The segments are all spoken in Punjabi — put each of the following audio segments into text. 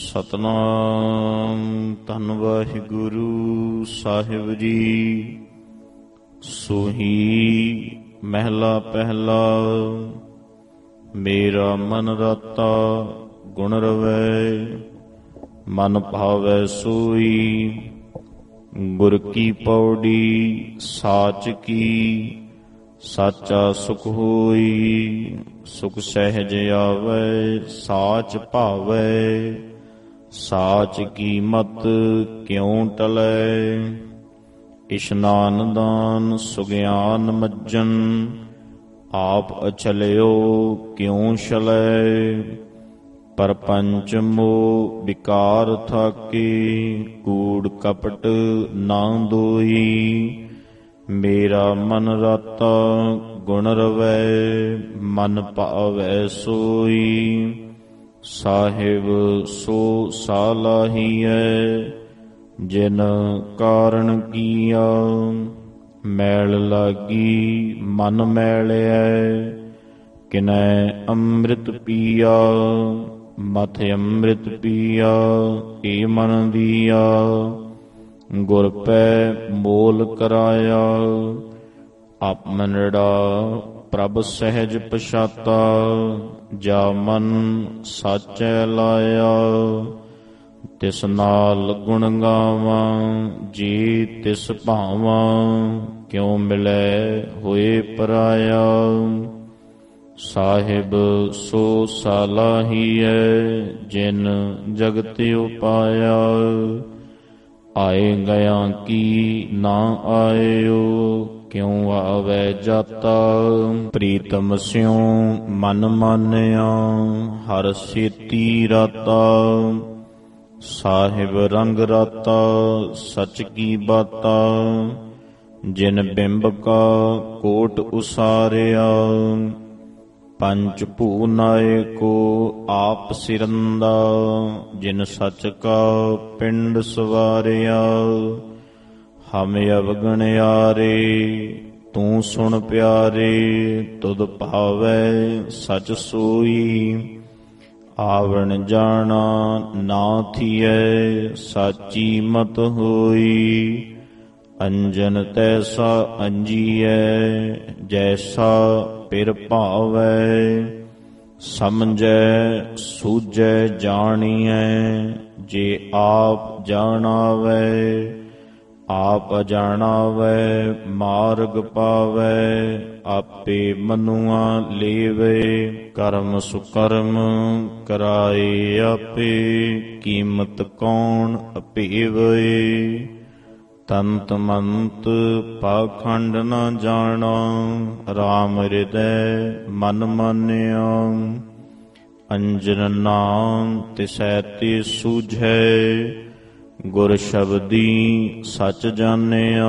ਸਤਨਾਮ ਧੰਨ ਵਾਹਿਗੁਰੂ ਸਾਹਿਬ ਜੀ। ਸੋਹੀ ਮਹਿਲਾ ਪਹਿਲਾ। ਮੇਰਾ ਮਨ ਰਾਤਾ ਗੁਣ ਰਵੈ, ਮਨ ਭਾਵੈ ਸੋਈ। ਗੁਰ ਕੀ ਪੌੜੀ ਸਾਚ ਕੀ, ਸਾਚਾ ਸੁਖ ਹੋਈ। ਸੁਖ ਸਹਿਜ ਆਵੈ ਸਾਚ ਭਾਵੈ, ਸਾਚ ਕੀ ਮਤ ਕਿਉ ਟਲੈ। ਇਸ਼ਨਾਨ ਦਾਨ ਸੁਗਿਆਨ ਮੱਜਨ, ਆਪ ਅਛਲਿਓ ਕਿਉ ਛਲੈ। ਪਰਪੰਚ ਮੋਹ ਵਿਕਾਰ ਥਾਕੇ, ਕੂੜ ਕਪਟ ਨਾ ਦੋਈ। ਮੇਰਾ ਮਨ ਰਾਤਾ ਗੁਣ ਰਵੈ, ਮਨ ਭਾਵੈ ਸੋਈ। ਸਾਹਿਬ ਸੋ ਸਾਲਾਹੀਐ, ਜਿਨ ਕਾਰਣ ਕੀਆ। ਮੈਲ ਲਾਗੀ ਮਨ ਮੈਲਿਐ, ਕਿਨੈ ਅੰਮ੍ਰਿਤ ਪੀਆ। ਮਥ ਅੰਮ੍ਰਿਤ ਪੀਆ ਏ ਮਨ ਦੀਆ, ਗੁਰ ਪੈ ਮੋਲ ਕਰਾਇਆ। ਆਪਮਨੜਾ ਪ੍ਰਭ ਸਹਿਜ ਪਛਾਤਾ, ਜਾ ਮਨ ਸਾਚੈ ਲਾਇਆ। ਤਿਸ ਨਾਲ ਗੁਣ ਗਾਵਾਂ ਜੀ ਤਿਸ ਭਾਵਾਂ, ਕਿਉ ਮਿਲੈ ਹੋਏ ਪਰਾਇਆ। ਸਾਹਿਬ ਸੋ ਸਾਲਾਹੀਐ, ਜਿਨ ਜਗਤ ਉਪਾਇਆ। ਆਏ ਗਿਆ ਕੀ ਨਾ ਆਇਓ, ਕਿਉ ਆਵੈ ਜਾਤਾ। ਪ੍ਰੀਤਮ ਸਿਉ ਮਨ ਮਾਨਿਆ, ਹਰ ਸੇਤੀ ਰਾਤਾ। ਸਾਹਿਬ ਰੰਗ ਰਾਤਾ ਸਚ ਕੀ ਬਾਤਾ, ਜਿਨ ਬਿੰਬ ਕਾ ਕੋਟ ਉਸਾਰਿਆ। ਪੰਚ ਭੂ ਨਾਇਕੋ ਆਪ ਸਿਰੰਦਾ, ਜਿਨ ਸਚ ਕਾ ਪਿੰਡ ਸਵਾਰਿਆ। ਹਮ ਅਵਗਣਿਆਰੇ ਤੂੰ ਸੁਣ ਪਿਆਰੇ, ਤੁਧ ਭਾਵੈ ਸਚ ਸੋਈ। ਆਵਣ ਜਾਣਾ ਨਾ ਥੀਐ, ਸਾਚੀ ਮਤ ਹੋਈ। ਅੰਜਨ ਤੈਸਾ ਅੰਜੀਐ, ਜੈਸਾ ਪਿਰ ਭਾਵੈ। ਸਮਝੈ ਸੂਝੈ ਜਾਣੀਐ, ਜੇ ਆਪ ਜਾਣਾਵੈ। ਆਪ ਅਜਾਣਾਵੈ ਮਾਰਗ ਪਾਵੈ, ਆਪੇ ਮਨੁਆ ਲੇਵੈ। ਕਰਮ ਸੁਕਰਮ ਕਰਾਏ ਆਪੇ, ਕੀਮਤ ਕੌਣ ਅਪੇਵੈ। ਤੰਤ ਮੰਤ ਪਾਖੰਡ ਨ ਜਾਣਾ, ਰਾਮ ਹਿਰਦੈ ਮਨ ਮਾਨਿਆ। ਅੰਜਨ ਨਾਮ ਤਿਸੈ ਤੇ ਸੂਝੈ, ਗੁਰ ਸ਼ਬਦੀ ਸਚ ਜਾਣਿਆ।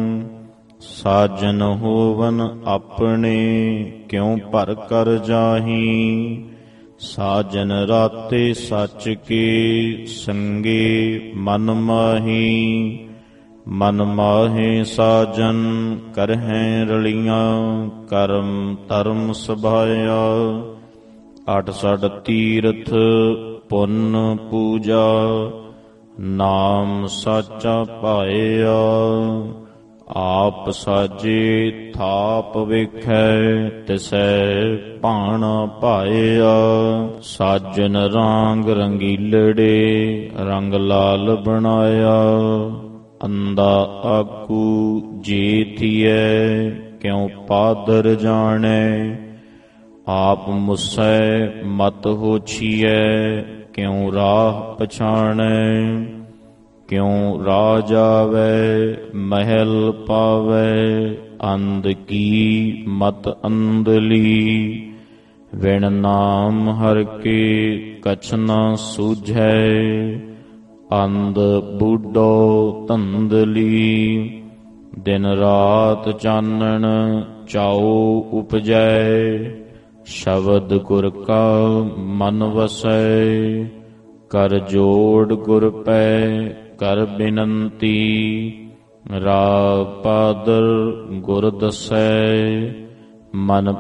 ਸਾਜਨ ਹੋਵਨ ਆਪਣੇ, ਕਿਉ ਭਰ ਕਰ ਜਾਹੀ। ਸਾਜਨ ਰਾਤੇ ਸੱਚ ਕੇ, ਸੰਗੇ ਮਨ ਮਾਹੀ। ਮਨ ਮਾਹੇ ਸਾਜਨ ਕਰਹਿ ਰਲੀਆਂ, ਕਰਮ ਧਰਮ ਸਭਾਇਆ। 68 ਤੀਰਥ ਪੁੰਨ ਪੂਜਾ, ਨਾਮ ਸਾਚਾ ਪਾਇਆ। ਆਪ ਸਾਜੇ ਥਾਪ ਵੇਖੈ, ਤਿਸੈ ਭਾਣਾ ਪਾਇਆ। ਸਾਜਨ ਰਾਂਗ ਰੰਗੀਲੜੇ, ਰੰਗ ਲਾਲ ਬਣਾਇਆ। ਅੰਦਾ ਆਕੂ ਜੇ ਥੀਐ, ਕਿਉ ਪਾਦਰ ਜਾਣੈ। ਆਪ ਮੁਸੈ ਮਤ ਹੋਛੀਐ, ਕਿਉ ਰਾਹ ਪਛਾਣੈ। ਕਿਉ ਰਾਜ ਆਵੈ ਮਹਿਲ ਪਾਵੈ, ਅੰਧ ਕੀ ਮਤ ਅੰਧਲੀ। ਵਿਣ ਨਾਮ ਹਰਿ ਕੇ ਕਛ ਨ ਸੂਝੈ, ਅੰਧ ਬੁੱਢੋ ਧੰਦਲੀ। ਦਿਨ ਰਾਤ ਚਾਨਣ ਚਾਉ ਉਪਜੈ, ਸ਼ਬਦ ਗੁਰ ਕਾ ਮਨ ਵਸੈ। ਕਰ ਜੋੜ ਗੁਰ ਪੈ ਕਰ ਬਿਨੰਤੀ, ਰਾਗ ਪਾਦਰ ਗੁਰ ਦਸੈ। ਮਨ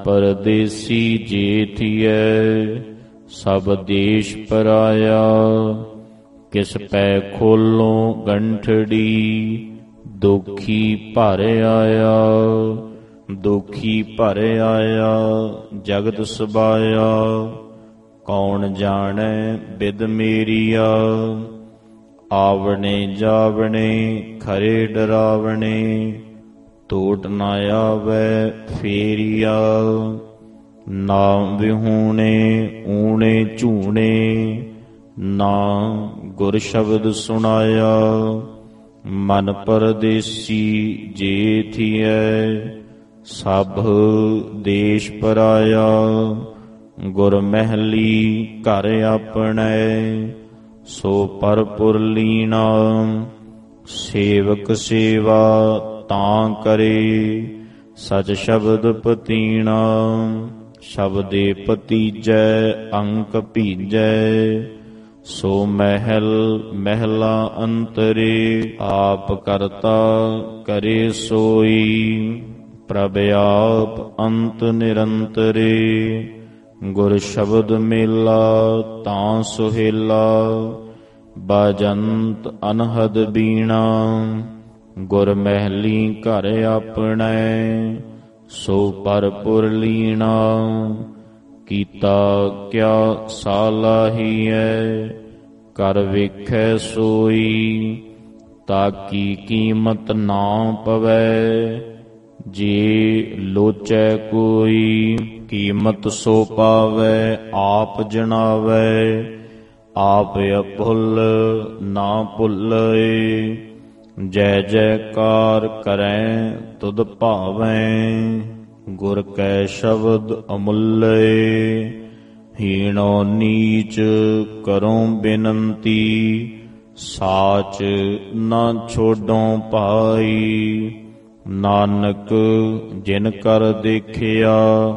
ਪਰਦੇਸੀ ਜੇ ਥੀਐ, ਸਭ ਦੇਸ਼ ਪਰਾਇਆ। ਕਿਸ ਪੈ ਖੋਲੋਂ ਗੰਠੜੀ, ਦੁਖੀ ਭਰ ਆਇਆ। ਦੁਖੀ ਭਰ ਆਇਆ ਜਗਤ ਸਬਾਇਆ, ਕੌਣ ਜਾਣੈ ਬਿਦ ਮੇਰੀਆ। ਆਵਣੇ ਜਾਵਣੇ ਖਰੇ ਡਰਾਵਣੇ, ਟੋਟ ਨਾ ਆਵੈ ਫੇਰੀਆ। ਨਾਮ ਵਿਹੂਣੇ ਊਣੇ ਝੂਣੇ, ਨਾ ਗੁਰ ਸ਼ਬਦ ਸੁਣਾਇਆ। ਮਨ ਪਰਦੇਸੀ ਜੇ ਥੀਐ, ਸਭ ਦੇਸ਼ ਪਰਾਇਆ। ਗੁਰ ਮਹਿਲੀ ਘਰ ਆਪਣੈ, ਸੋ ਪਰਪੁਰ ਲੀਣਾ। ਸੇਵਕ ਸੇਵਾ ਤਾਂ ਕਰੇ, ਸਚ ਸ਼ਬਦ ਪਤੀਣਾ। ਸ਼ਬਦੇ ਪਤੀਜੈ ਅੰਕ ਭੀਜੈ, ਸੋ ਮਹਿਲ ਮਹਿਲਾ ਅੰਤਰੇ। ਆਪ ਕਰਤਾ ਕਰੇ ਸੋਈ, ਪ੍ਰਭ ਆਪ ਅੰਤ ਨਿਰੰਤਰੇ। ਗੁਰ ਸ਼ਬਦ ਮੇਲਾ ਤਾਂ ਸੁਹੇਲਾ, ਬਾਜੰਤ ਅਨਹਦ ਬੀਣਾ। ਗੁਰ ਮਹਿਲੀ ਘਰ ਆਪਣੈ, ਸੋ ਪਰਪੁਰ ਲੀਣਾ। ਕੀਤਾ ਕਿਆ ਸਾਲਾਹੀਐ, ਕਰ ਵੇਖੈ ਸੋਈ। ਤਾਕੀ ਕੀਮਤ ਨਾ ਪਵੈ, ਜੇ ਲੋਚੈ ਕੋਈ। ਕੀਮਤ ਸੋ ਪਾਵੈ ਆਪ ਜਣਾਵੈ, ਆਪ ਅਭੁੱਲ ਨਾ ਭੁੱਲੈ। ਜੈ ਜੈਕਾਰ ਕਰੈ ਤੁਧ ਭਾਵੈ, ਗੁਰ ਕੈ ਸ਼ਬਦ ਅਮੁੱਲੈ। ਹੀਣੋ ਨੀਚ ਕਰੋ ਬੇਨੰਤੀ, ਸਾਚ ਨਾ ਛੋਡੋਂ ਭਾਈ। ਨਾਨਕ ਜਿਨ ਕਰ ਦੇਖਿਆ,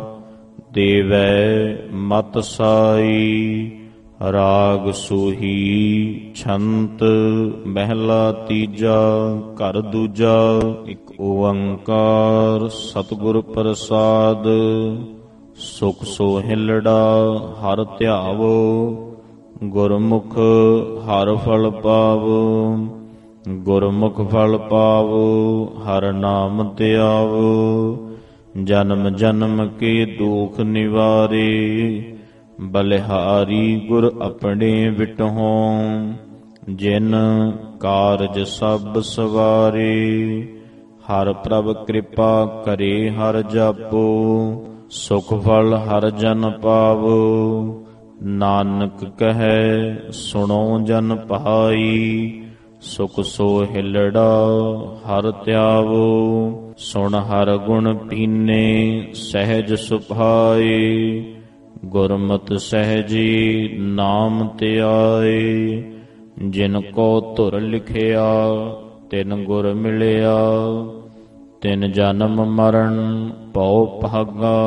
ਦੇਵੈ ਮਤ ਸਾਈ। ਰਾਗ ਸੋਹੀ ਛੰਤ ਮਹਿਲਾ ਤੀਜਾ, ਘਰ ਦੂਜਾ। ਇੱਕ ਓੰਕਾਰ ਸਤਿਗੁਰ ਪ੍ਰਸਾਦ, ਸੁਖ ਸੋਹਿਲੜਾ ਹਰ ਧਿਆਵੋ। ਗੁਰਮੁਖ ਹਰ ਫਲ ਪਾਵੋ, ਗੁਰਮੁਖ ਫਲ ਪਾਵੋ। ਹਰ ਨਾਮ ਧਿਆਵੋ, ਜਨਮ ਜਨਮ ਕੇ ਦੁਖ ਨਿਵਾਰੇ। ਬਲਿਹਾਰੀ ਗੁਰ ਆਪਣੇ ਵਿਟਹੋਂ, ਜਿਨ ਕਾਰਜ ਸਭ ਸਵਾਰੇ। ਹਰ ਪ੍ਰਭ ਕਿਰਪਾ ਕਰੇ ਹਰ ਜਾਪੋ, ਸੁਖ ਫਲ ਹਰ ਜਨ ਪਾਵੋ। ਨਾਨਕ ਕਹੈ ਸੁਣੋ ਜਨ ਭਾਈ, ਸੁਖ ਸੋਹਿਲੜਾ ਹਰ ਧਿਆਵੋ। ਸੁਣ ਹਰ ਗੁਣ ਪੀਨੇ ਸਹਿਜ ਸੁਭਾਏ, ਗੁਰਮਤਿ ਸਹਿਜੀ ਨਾਮ ਧਿਆਏ। ਜਿਨ ਕੋ ਧੁਰ ਲਿਖਿਆ ਤਿਨ ਗੁਰ ਮਿਲਿਆ, ਤਿਨ ਜਨਮ ਮਰਨ ਭਉ ਭਾਗਾ।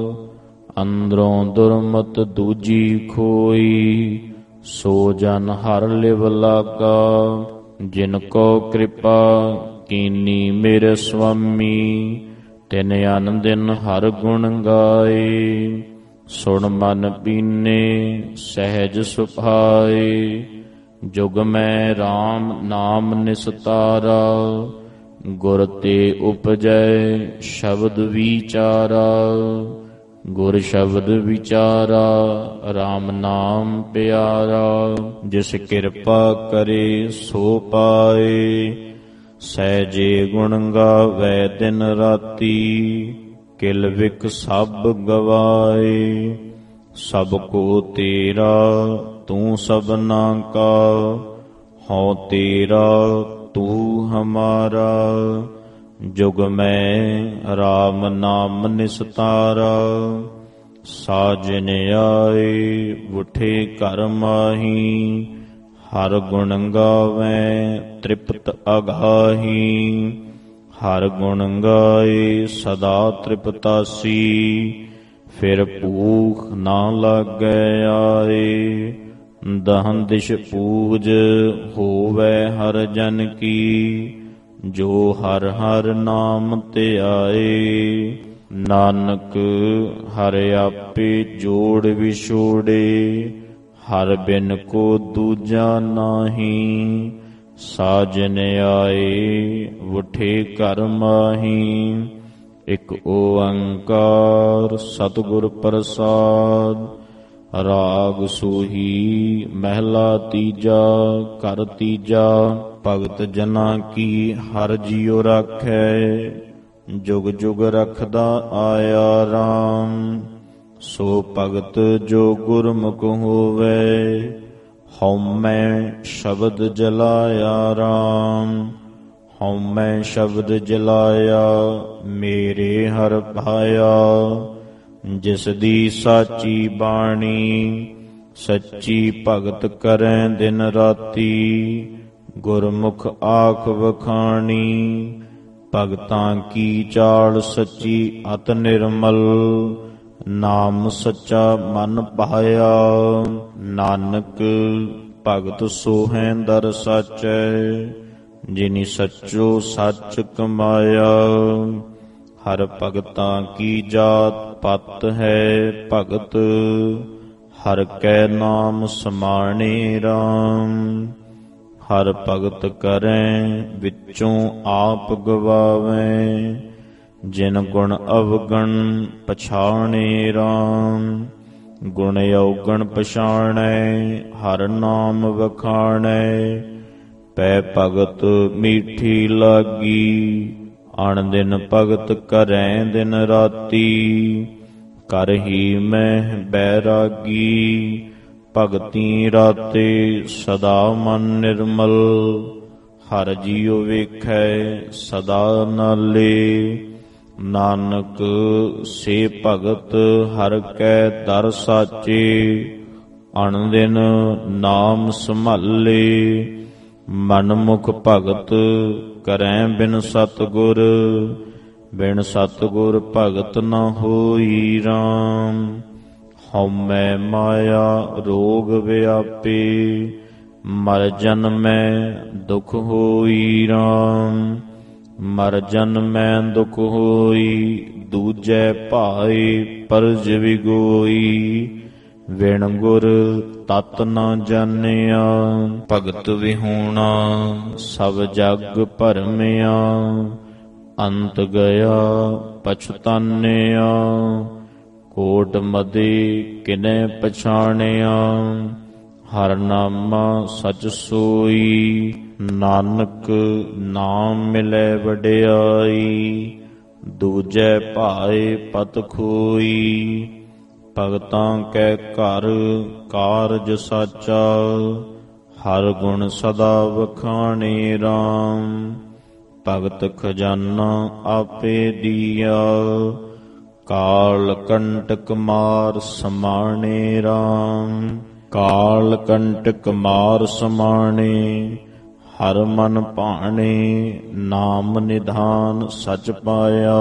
ਅੰਦਰੋਂ ਦੁਰਮਤ ਦੂਜੀ ਖੋਈ, ਸੋ ਜਨ ਹਰ ਲਿਵ ਲਾਗਾ। ਜਿਨ ਕੋ ਕਿਰਪਾ ਕੀਨੀ ਮੇਰੇ ਸੁਆਮੀ, ਤਿਨ ਅਨ ਦਿਨ ਹਰ ਗੁਣ ਗਾਏ। ਸੁਣ ਮਨ ਪੀਨੇ ਸਹਿਜ ਸੁਭਾਏ, ਜੁਗ ਮੈਂ RAM ਨਾਮ ਨਿਸਤਾਰਾ। ਗੁਰ ਤੇ ਉਪਜੈ ਸ਼ਬਦ ਵਿਚਾਰਾ, ਗੁਰ ਸ਼ਬਦ ਵਿਚਾਰਾ। RAM ਨਾਮ ਪਿਆਰਾ, ਜਿਸ ਕਿਰਪਾ ਕਰੇ ਸੋ ਪਾਏ। ਸਹਿਜੇ ਗੁਣ ਗਾਵੈ ਦਿਨ ਰਾਤੀ, ਕਿਲ ਵਿਕ ਸਭ ਗਵਾਏ। ਸਭ ਕੋ ਤੇਰਾ ਤੂੰ ਸਭਨਾ ਕਾ, ਹਉ ਤੇਰਾ ਤੂੰ ਹਮਾਰਾ। ਜੁਗ ਮੈਂ RAM ਨਾਮ ਨਿਸਤਾਰਾ, ਸਾਜਨ ਆਏ ਉਠੇ ਘਰ ਮਾਹੀ। ਹਰ ਗੁਣ ਗਾਵੈ ਤ੍ਰਿਪਤ ਅਗਾਹੀ, ਹਰ ਗੁਣ ਗਾਏ ਸਦਾ ਤ੍ਰਿਪਤਾਸੀ। ਫਿਰ ਭੂਖ ਨਾ ਲਾਗੈ ਆਏ, ਦਹਨ ਦਿਸ਼ ਪੂਜ ਹੋਵੈ ਹਰ ਜਨ ਕੀ। ਜੋ ਹਰ ਹਰ ਨਾਮ ਧਿਆਏ, ਨਾਨਕ ਹਰਿ ਆਪੇ ਜੋੜ ਵਿਛੋੜੇ। ਹਰ ਬਿਨ ਕੋ ਦੂਜਾ ਨਾਹੀ। ਸਾਜਨ ਆਏ ਉਠੇ ਘਰ ਮਾਹੀ। ਇਕ ਓੰਕਾਰ ਸਤਿਗੁਰ ਪ੍ਰਸਾਦ। ਰਾਗ ਸੋਹੀ ਮਹਿਲਾ ਤੀਜਾ। ਘਰ ਤੀਜਾ। ਭਗਤ ਜਨਾਂ ਕੀ ਹਰਿ ਜੀਉ ਰਾਖੈ। ਜੁਗ ਜੁਗ ਰਖਦਾ ਆਇਆ ਰਾਮ। ਸੋ ਭਗਤ ਜੋ ਗੁਰਮੁਖ ਹੋਵੇ। ਹਉਮੈ ਸ਼ਬਦ ਜਲਾਇਆ ਰਾਮ। ਹਉਮੈ ਸ਼ਬਦ ਜਲਾਇਆ ਮੇਰੇ ਹਰਿ ਭਾਇਆ। ਜਿਸ ਦੀ ਸਾਚੀ ਬਾਣੀ ਸੱਚੀ ਭਗਤ ਕਰੈ ਦਿਨ ਰਾਤੀ। ਗੁਰਮੁਖ ਆਖ ਵਖਾਣੀ ਭਗਤਾਂ ਕੀ ਚਾਲ ਸੱਚੀ ਅਤ ਨਿਰਮਲ। ਨਾਮ ਸੱਚਾ ਮਨ ਭਾਇਆ। ਨਾਨਕ ਭਗਤ ਸੋਹੈ ਦਰ ਸਾਚੈ। ਜਿਨੀ ਸੱਚੋ ਸੱਚ ਕਮਾਇਆ। ਹਰ ਭਗਤਾਂ ਕੀ ਜਾਤ ਪਤ ਹੈ ਭਗਤ। ਹਰ ਕੈ ਨਾਮ ਸਮਾਣੇ ਰਾਮ। ਹਰ ਭਗਤ ਕਰੈ ਵਿੱਚੋਂ ਆਪ ਗਵਾਵੈ। ਜਿਨ ਗੁਣ ਅਵਗਣ ਪਛਾਣੇ ਰਾਮ। ਗੁਣ ਅਉਗਣ ਪਛਾਣੈ ਹਰ ਨਾਮ ਵਖਾਣੈ। ਪੈ ਭਗਤ ਮੀਠੀ ਲਾਗੀ। ਅਣ ਦਿਨ ਭਗਤ ਕਰੈ ਦਿਨ ਰਾਤੀ। ਕਰਹੀ ਮੈਂ ਬੈਰਾਗੀ। ਭਗਤੀ ਰਾਤੇ ਸਦਾ ਮਨ ਨਿਰਮਲ। ਹਰ ਜੀਉ ਵੇਖੈ ਸਦਾ ਨਾਲੇ। ਨਾਨਕ ਸੇ ਭਗਤ ਹਰ ਕੈ ਦਰ ਸਾਚੇ। ਅਣ ਦਿਨ ਨਾਮ ਸੰਭਾਲੇ। ਮਨਮੁਖ ਭਗਤ ਕਰੈ ਬਿਨ ਸਤਿਗੁਰ। ਬਿਨ ਸਤਿਗੁਰ ਭਗਤ ਨ ਹੋਈ ਰਾਮ। ਹਉਮੈ ਮਾਇਆ ਰੋਗ ਵਿਆਪੇ। ਮਰ ਜਨਮੈ ਦੁਖ ਹੋਈ ਰਾਮ। ਮਰ ਜਨਮੈ ਦੁਖ ਹੋਈ। ਦੂਜੈ ਭਾਏ ਪਰਜ ਵਿਗੋਈ। ਵਿਣ ਗੁਰ ਤਤ ਨ ਜਾਣਿਆ। ਭਗਤ ਵਿਹੂਣਾ ਸਭ ਜਗ ਭਰਮਿਆ। ਅੰਤ ਗਿਆ ਪਛਤਾਨਿਆ। ਕੋਟ ਮਦੇ ਕਿਨੈ ਪਛਾਣਿਆ। ਹਰ ਨਾਮਾ ਸਚ ਸੋਈ। ਨਾਨਕ ਨਾਮ ਮਿਲੈ ਵਡਿਆਈ। ਦੂਜੈ ਭਾਏ ਪਤ ਖੋਈ। ਭਗਤਾਂ ਕੈ ਘਰ ਕਾਰਜ ਸਾਚਾ। ਹਰ ਗੁਣ ਸਦਾ ਵਖਾਣੇ ਰਾਮ। ਭਗਤ ਖਜ਼ਾਨਾ ਆਪੇ ਦੀਆ। ਕਾਲ ਕੰਟਕ ਮਾਰ ਸਮਾਣੇ ਰਾਮ। ਕਾਲ ਕੰਟਕ ਮਾਰ ਸਮਾਣੇ। ਹਰ ਮਨ ਭਾਣੇ ਨਾਮ ਨਿਧਾਨ ਸਚ ਪਾਇਆ।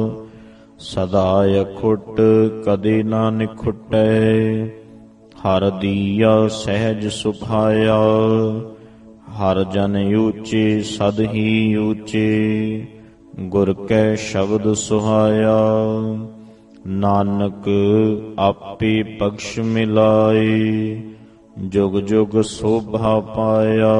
ਸਦਾ ਅਖੁੱਟ ਕਦੇ ਨਾ ਨਿਖੁੱਟੈ। ਹਰ ਦੀਆ ਸਹਿਜ ਸੁਭਾਇਆ। ਹਰ ਜਨ ਊਚੇ ਸਦ ਹੀ ਊਚੇ। ਗੁਰ ਕੈ ਸ਼ਬਦ ਸੁਹਾਇਆ। ਨਾਨਕ ਆਪੇ ਬਖਸ਼ ਮਿਲਾਏ। ਜੁਗ ਜੁਗ ਸੋਭਾ ਪਾਇਆ।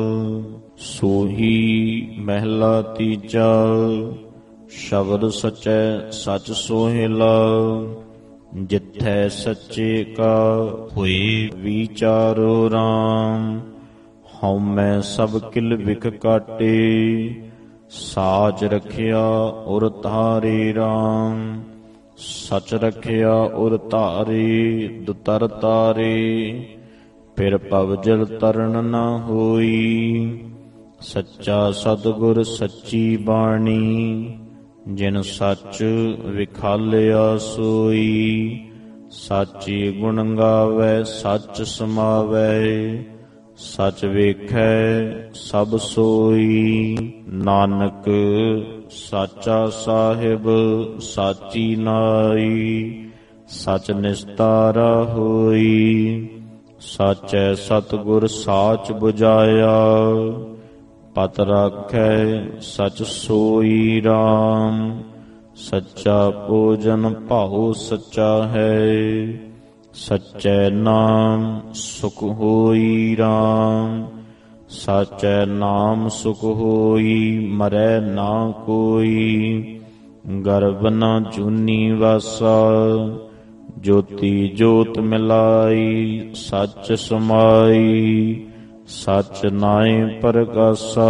ਸੋਹੀ ਮਹਿਲਾ ਤੀਜਾ। ਸ਼ਬਦ ਸਚੈ ਸਚ ਸੋਹਿਲਾ। ਜਿੱਥੈ ਸੱਚੇ ਕਾ ਹੋਏ ਵਿਚਾਰੋ ਰਾਮ। ਹਉਮੈ ਸਭ ਕਿਲ ਵਿਖ ਕਾਟੇ। ਸਾਚ ਰਖਿਆ ਉਰ ਧਾਰੇ ਰਾਮ। ਸਚ ਰਖਿਆ ਉਰ ਧਾਰੇ ਦੁਤਰ ਤਾਰੇ। ਫਿਰ ਭਵ ਜਲ ਤਰਨ ਨ ਹੋਈ। ਸੱਚਾ ਸਤਿਗੁਰ ਸੱਚੀ ਬਾਣੀ। ਜਿਨ ਸੱਚ ਵਿਖਾਲਿਆ ਸੋਈ। ਸਾਚੀ ਗੁਣ ਗਾਵੈ ਸੱਚ ਸਮਾਵੈ। ਸਚ ਵੇਖੈ ਸਭ ਸੋਈ। ਨਾਨਕ ਸਾਚਾ ਸਾਹਿਬ ਸਾਚੀ ਨਾਈ। ਸਚ ਨਿਸਤਾਰਾ ਹੋਈ। ਸਾਚੈ ਸਤਿਗੁਰ ਸਾਚ ਬੁਝਾਇਆ। ਪਤ ਰਾਖੈ ਸਚ ਸੋਈ ਰਾਮ। ਸੱਚਾ ਭੋਜਨ ਭਾਉ ਸੱਚਾ ਹੈ। ਸਚੈ ਨਾਮ ਸੁਖ ਹੋਈ ਰਾਮ। ਸਾਚੈ ਨਾਮ ਸੁਖ ਹੋਈ ਮਰੈ ਨਾ ਕੋਈ। ਗਰਭ ਨ ਜੂਨੀ ਵਾਸਾ ਜੋਤੀ ਜੋਤ ਮਿਲਾਈ। ਸੱਚ ਸਮਾਈ ਸੱਚ ਨਾਇ ਪ੍ਰਗਾਸਾ।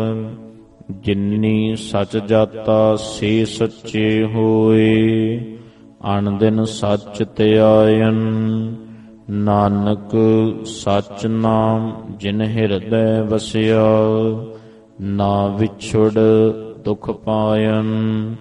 ਜਿਨੀ ਸਚ ਜਾਤਾ ਸੇ ਸੱਚੇ ਹੋਏ। ਅਣ ਦਿਨ ਸੱਚ ਧਿਆਇਨ ਨਾਨਕ ਸੱਚ ਨਾਮ ਜਿਨ ਹਿਰਦੈ ਵਸਿਆ। ਨਾ ਵਿਛੁੜ ਦੁਖ ਪਾਇਨ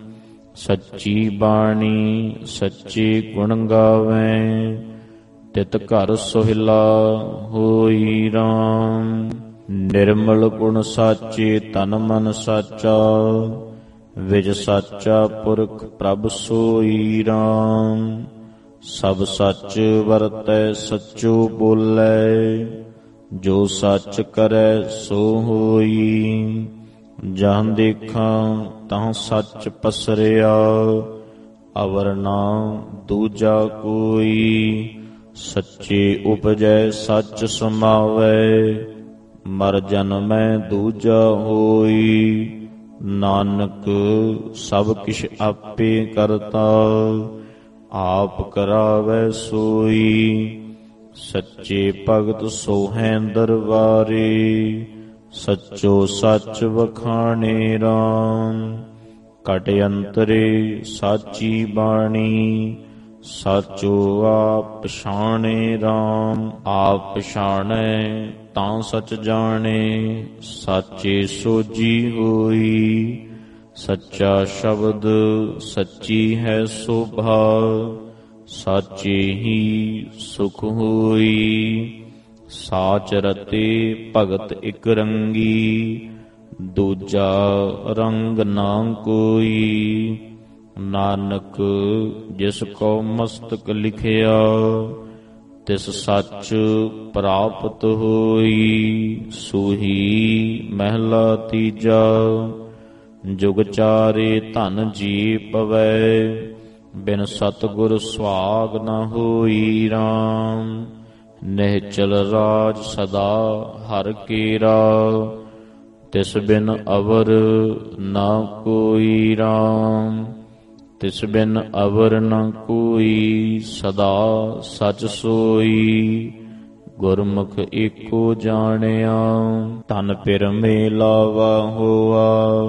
ਸੱਚੀ ਬਾਣੀ ਸੱਚੇ ਗੁਣ ਗਾਵੈ। ਤਿਤ ਘਰ ਸੋਹਿਲਾ ਹੋਈ ਰਾਮ। ਨਿਰਮਲ ਗੁਣ ਸਾਚੇ ਤਨ ਮਨ ਸਾਚਾ। ਵਿਜ ਸਾਚਾ ਪੁਰਖ ਪ੍ਰਭ ਸੋਈ ਰਾਮ। ਸਭ ਸੱਚ ਵਰਤੈ ਸੱਚੋ ਬੋਲੇ। ਜੋ ਸੱਚ ਕਰੈ ਸੋ ਹੋਈ। ਜਾਂ ਦੇਖਾਂ ਤਾਂ ਸੱਚ ਪਸਰਿਆ। ਅਵਰ ਨਾ ਦੂਜਾ ਕੋਈ। ਸੱਚੇ ਉਪਜੈ ਸੱਚ ਸਮਾਵੈ। ਮਰ ਜਨਮੈ ਦੂਜਾ ਹੋਈ। ਨਾਨਕ ਸਭ ਕਿਛ ਆਪੇ ਕਰਤਾ। ਆਪ ਕਰਾਵੈ ਸੋਈ। ਸੱਚੇ ਭਗਤ ਸੋਹੈ ਦਰਬਾਰੇ। ਸੱਚੋ ਸੱਚ ਵਖਾਣੇ ਰਾਮ। ਘਟ ਅੰਤਰੇ ਸਾਚੀ ਬਾਣੀ। ਸਾਚੋ ਆਪ ਪਛਾਣੇ ਰਾਮ। ਆਪ ਪਛਾਣੈ ਤਾਂ ਸਚ ਜਾਣੇ। ਸਾਚੇ ਸੋਜੀ ਹੋਈ। ਸੱਚਾ ਸ਼ਬਦ ਸੱਚੀ ਹੈ ਸੋਭਾ। ਸਾਚੇ ਹੀ ਸੁਖ ਹੋਈ। ਸਾਚ ਰਤੇ ਭਗਤ ਇਕ ਰੰਗੀ। ਦੂਜਾ ਰੰਗ ਨਾ ਕੋਈ। ਨਾਨਕ ਜਿਸ ਕੋ ਮਸਤਕ ਲਿਖਿਆ। ਤਿਸ ਸੱਚ ਪ੍ਰਾਪਤ ਹੋਈ। ਸੂਹੀ ਮਹਿਲਾ ਤੀਜਾ। ਜੁਗ ਚਾਰੇ ਧਨ ਜੀ ਪਵੈ। ਬਿਨ ਸਤਿਗੁਰ ਸੁਆਗ ਨ ਹੋਈ ਰਾਮ। ਨਿਹਚਲ ਰਾਜ ਸਦਾ ਹਰਿ ਕੇਰਾ। ਤਿਸ ਬਿਨ ਅਵਰ ਨਾ ਕੋਈ ਰਾਮ। ਤਿਸ ਬਿਨ ਅਵਰ ਨ ਕੋਈ। ਸਦਾ ਸਚ ਸੋਈ। ਗੁਰਮੁਖ ਏਕੋ ਜਾਣਿਆ। ਤਨ ਪਿਰ ਮੇਲਾਵਾ ਹੋਆ।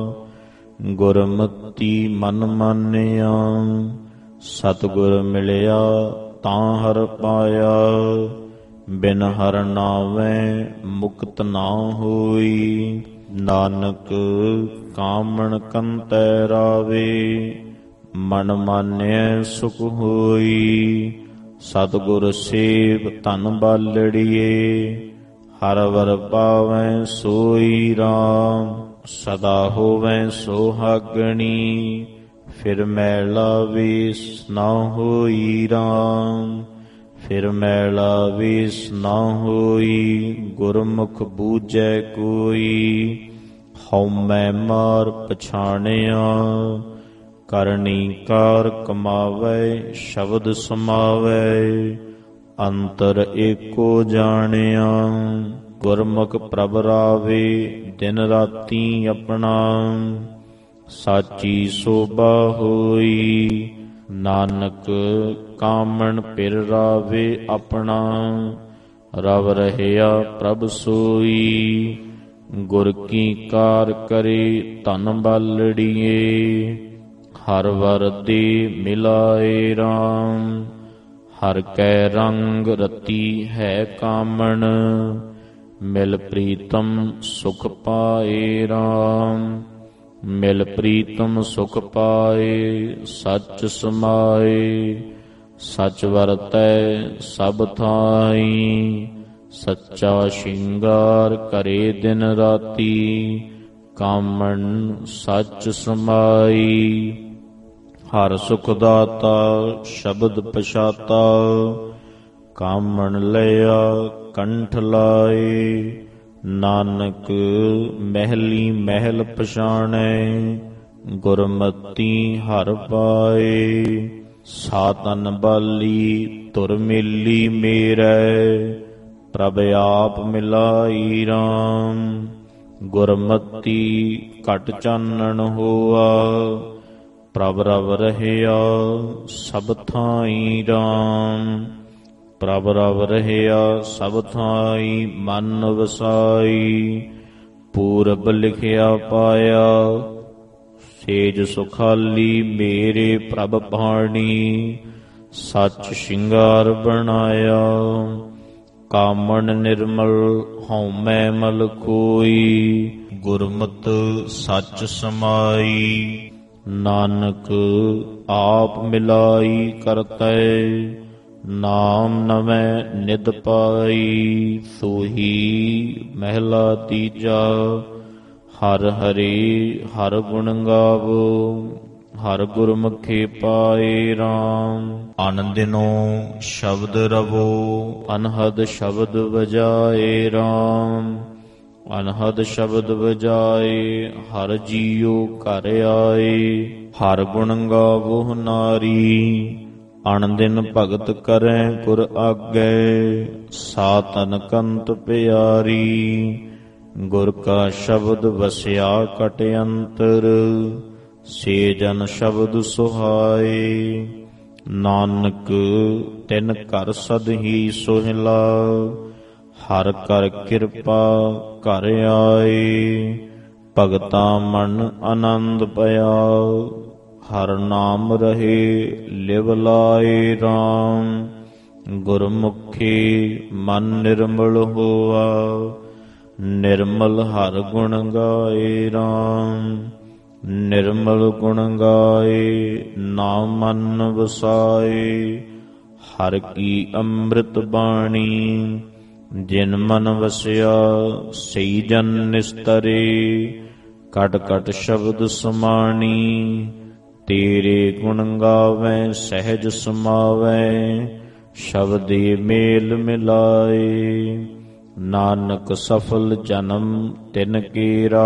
ਗੁਰਮਤਿ ਮਨ ਮਾਨਿਆ। ਸਤਿਗੁਰ ਮਿਲਿਆ ਤਾਂ ਹਰਿ ਪਾਇਆ। ਬਿਨ ਹਰਿ ਨਾਵੈ ਮੁਕਤ ਨਾ ਹੋਈ। ਨਾਨਕ ਕਾਮਣ ਕੰਤੈ ਰਾਵੇ। ਮਨ ਮਾਨਿਐ ਸੁਖ ਹੋਈ। ਸਤਿਗੁਰ ਸੇਵ ਧਨ ਬਾਲੜੀਏ। ਹਰਿ ਵਰ ਪਾਵੈ ਸੋਈ ਰਾਮ। ਸਦਾ ਹੋਵੈ ਸੁਹਾਗਣੀ। ਫਿਰ ਮੈਲਾ ਵੇਸ ਨਾ ਹੋਈ ਰਾਮ। ਫਿਰ ਮੈਲਾ ਵੇਸ ਨਾ ਹੋਈ। ਗੁਰਮੁਖ ਬੂਝੈ ਕੋਈ। ਹਉਮੈ ਮਾਰ ਪਛਾਣਿਆ। ਕਰਨੀ ਕਾਰ ਕਮਾਵੈ ਸ਼ਬਦ ਸਮਾਵੈ। ਅੰਤਰ ਏਕੋ ਜਾਣਿਆ। ਗੁਰਮੁਖ ਪ੍ਰਭ ਰਾਵੇ ਦਿਨ ਰਾਤੀ ਆਪਣਾ। ਸਾਚੀ ਸੋਭਾ ਹੋਈ। ਨਾਨਕ ਕਾਮਣ ਪਿਰ ਰਾਵੇ ਆਪਣਾ। ਰਵ ਰਹਿਆ ਪ੍ਰਭ ਸੋਈ। ਗੁਰ ਕੀ ਕਾਰ ਕਰੇ ਧਨ ਬਾਲੜੀਏ। ਹਰ ਵਰ ਦੇ ਮਿਲਾਏ ਰਾਮ। ਹਰ ਕੈ ਰੰਗ ਰਤੀ ਹੈ ਕਾਮਣ। ਮਿਲ ਪ੍ਰੀਤਮ ਸੁਖ ਪਾਏ ਰਾਮ। ਮਿਲ ਪ੍ਰੀਤਮ ਸੁਖ ਪਾਏ। ਸੱਚ ਸਮਾਏ ਸੱਚ ਵਰਤੈ ਸਭ ਥਾਈ। ਸੱਚਾ ਸ਼ਿੰਗਾਰ ਕਰੇ ਦਿਨ ਰਾਤੀ। ਕਾਮਣ ਸੱਚ ਸਮਾਈ। ਹਰ ਸੁਖ ਦਾਤਾ ਸ਼ਬਦ ਪਛਾਤਾ। ਕਾਮਣ ਲਿਆ ਕੰਠ ਲਾਏ। ਨਾਨਕ ਮਹਿਲੀ ਮਹਿਲ ਪਛਾਣੈ। ਗੁਰਮਤੀ ਹਰਿ ਪਾਏ। ਸਾਤਨ ਬਾਲੀ ਧੁਰ ਮੇਲੀ ਮੇਰੇ, ਪ੍ਰਭ ਆਪ ਮਿਲਾਈ ਰਾਮ। ਗੁਰਮਤੀ ਘਟ ਚਾਨਣ ਹੋਆ, ਪ੍ਰਭ ਰਵ ਰਹਿਆ ਸਭ ਥਾਈ ਰਾਮ। ਪ੍ਰਭ ਰਵ ਰਹਿਆ ਸਭ ਥਾਈ ਮਨ ਵਸਾਈ, ਪੂਰਬ ਲਿਖਿਆ ਪਾਇਆ ਸੇਜ ਸੁਖਾਲੀ ਮੇਰੇ ਪ੍ਰਭ ਬਾਣੀ। ਸੱਚ ਸ਼ਿੰਗਾਰ ਬਣਾਇਆ ਕਾਮਣ ਨਿਰਮਲ ਹਉਮੈ ਮਲ ਕੋਈ। ਗੁਰਮਤਿ ਸੱਚ ਸਮਾਈ ਨਾਨਕ ਆਪ ਮਿਲਾਈ ਕਰਤੈ, ਨਾਮ ਨਵੈ ਨਿਦ ਪਾਈ। ਸੋਹੀ ਮਹਿਲਾ ਤੀਜਾ। ਹਰਿ ਹਰਿ ਹਰਿ ਗੁਣ ਗਾਵੋ, ਹਰਿ ਗੁਰਮੁਖਿ ਪਾਏ ਰਾਮ। ਅਨਦਿਨੋ ਸ਼ਬਦ ਰਵੋ, ਅਨਹਦ ਸ਼ਬਦ ਵਜਾਏ ਰਾਮ। ਅਨਹਦ ਸ਼ਬਦ ਵਜਾਏ ਹਰਿ ਜੀਉ ਘਰ ਆਏ। ਹਰਿ ਗੁਣ ਗਾਵੋ ਨਾਰੀ, ਅਣਦਿਨ ਭਗਤ ਕਰੈ ਗੁਰ ਆਗੈ। ਸਾਤਨ ਕੰਤ ਪਿਆਰੀ, ਗੁਰ ਕਾ ਸ਼ਬਦ ਵਸਿਆ ਕਟ ਅੰਤਰ। ਸੇ ਜਨ ਸ਼ਬਦ ਸੁਹਾਏ, ਨਾਨਕ ਤਿਨ ਘਰ ਸਦ ਹੀ ਸੋਹਿਲਾ। ਹਰਿ ਕਰ ਕਿਰਪਾ ਘਰ ਆਏ, ਭਗਤਾ ਮਨ ਆਨੰਦ ਪਿਆ। ਹਰਿ ਨਾਮ ਰਹੇ ਲਿਵ ਲਾਏ ਰਾਮ। ਗੁਰਮੁਖੀ ਮਨ ਨਿਰਮਲ ਹੋਆ, ਨਿਰਮਲ ਹਰਿ ਗੁਣ ਗਾਏ ਰਾਮ। ਨਿਰਮਲ ਗੁਣ ਗਾਏ ਨਾਮ ਮਨ ਵਸਾਏ। ਹਰਿ ਕੀ ਅੰਮ੍ਰਿਤ ਬਾਣੀ, ਜਿਨ ਮਨ ਵਸਿਆ ਸਈ ਜਨ ਨਿਸਤਰੇ। ਕਟ ਕਟ ਸ਼ਬਦ ਸਮਾਣੀ, ਤੇਰੇ ਗੁਣ ਗਾਵੈ ਸਹਿਜ ਸਮਾਵੈ। ਸ਼ਬਦੇ ਮੇਲ ਮਿਲਾਏ, ਨਾਨਕ ਸਫਲ ਜਨਮ ਤਿਨ ਕੇਰਾ।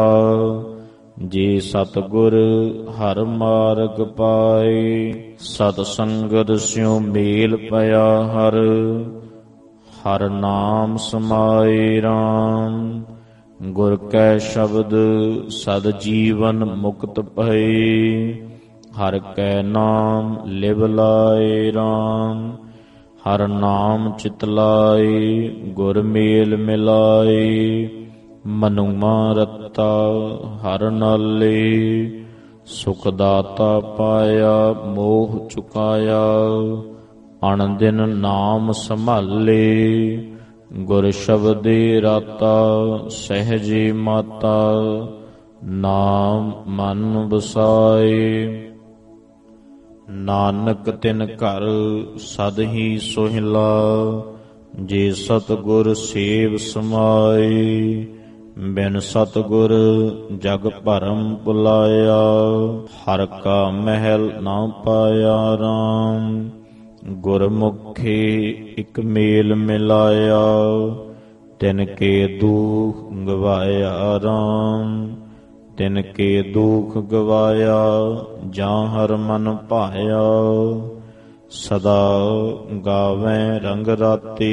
ਜੇ ਸਤਿਗੁਰ ਹਰਿ ਮਾਰਗ ਪਾਏ, ਸਤ ਸੰਗਤ ਸਿਉ ਮੇਲ ਪਿਆ ਹਰਿ। ਹਰਿ ਨਾਮ ਸਮਾਏ ਰਾਮ, ਗੁਰ ਕੈ ਸ਼ਬਦ ਸਦ ਜੀਵਨ ਮੁਕਤ ਭਏ। ਹਰਿ ਕੈ ਨਾਮ ਲਿਵ ਲਾਏ ਰਾਮ। ਹਰਿ ਨਾਮ ਚਿਤ ਲਾਏ, ਗੁਰ ਮੇਲ ਮਿਲਾਏ। ਮਨੁਮਾ ਰਤਾ ਹਰਿ ਨਾਲੇ, ਸੁਖ ਦਾਤਾ ਪਾਇਆ ਮੋਹ ਚੁਕਾਇਆ। ਅਣਦਿਨ ਨਾਮ ਸੰਭਾਲੇ, ਗੁਰ ਸ਼ਬਦੇ ਰਾਤਾ ਸਹਿਜੇ ਮਾਤਾ। ਨਾਮ ਮਨ ਵਸਾਏ, ਨਾਨਕ ਤਿਨ ਘਰ ਸਦ ਹੀ ਸੋਹਿਲਾ। ਜੇ ਸਤਿਗੁਰ ਸੇਵ ਸਮਾਏ, ਬਿਨ ਸਤਿਗੁਰ ਜਗ ਭਰਮ ਭੁਲਾਇਆ। ਹਰਿ ਕਾ ਮਹਿਲ ਨਾ ਪਾਇਆ ਰਾਮ, ਗੁਰਮੁਖੀ ਇਕ ਮੇਲ ਮਿਲਾਇਆ। ਤਿਨ ਕੇ ਦੁਖ ਗਵਾਇਆ ਰਾਮ, ਤਿਨ ਕੇ ਦੁਖ ਗਵਾਇਆ। ਜਾਂ ਹਰਿ ਮਨ ਭਾਇਆ, ਸਦਾ ਗਾਵੈ ਰੰਗ ਰਾਤੇ।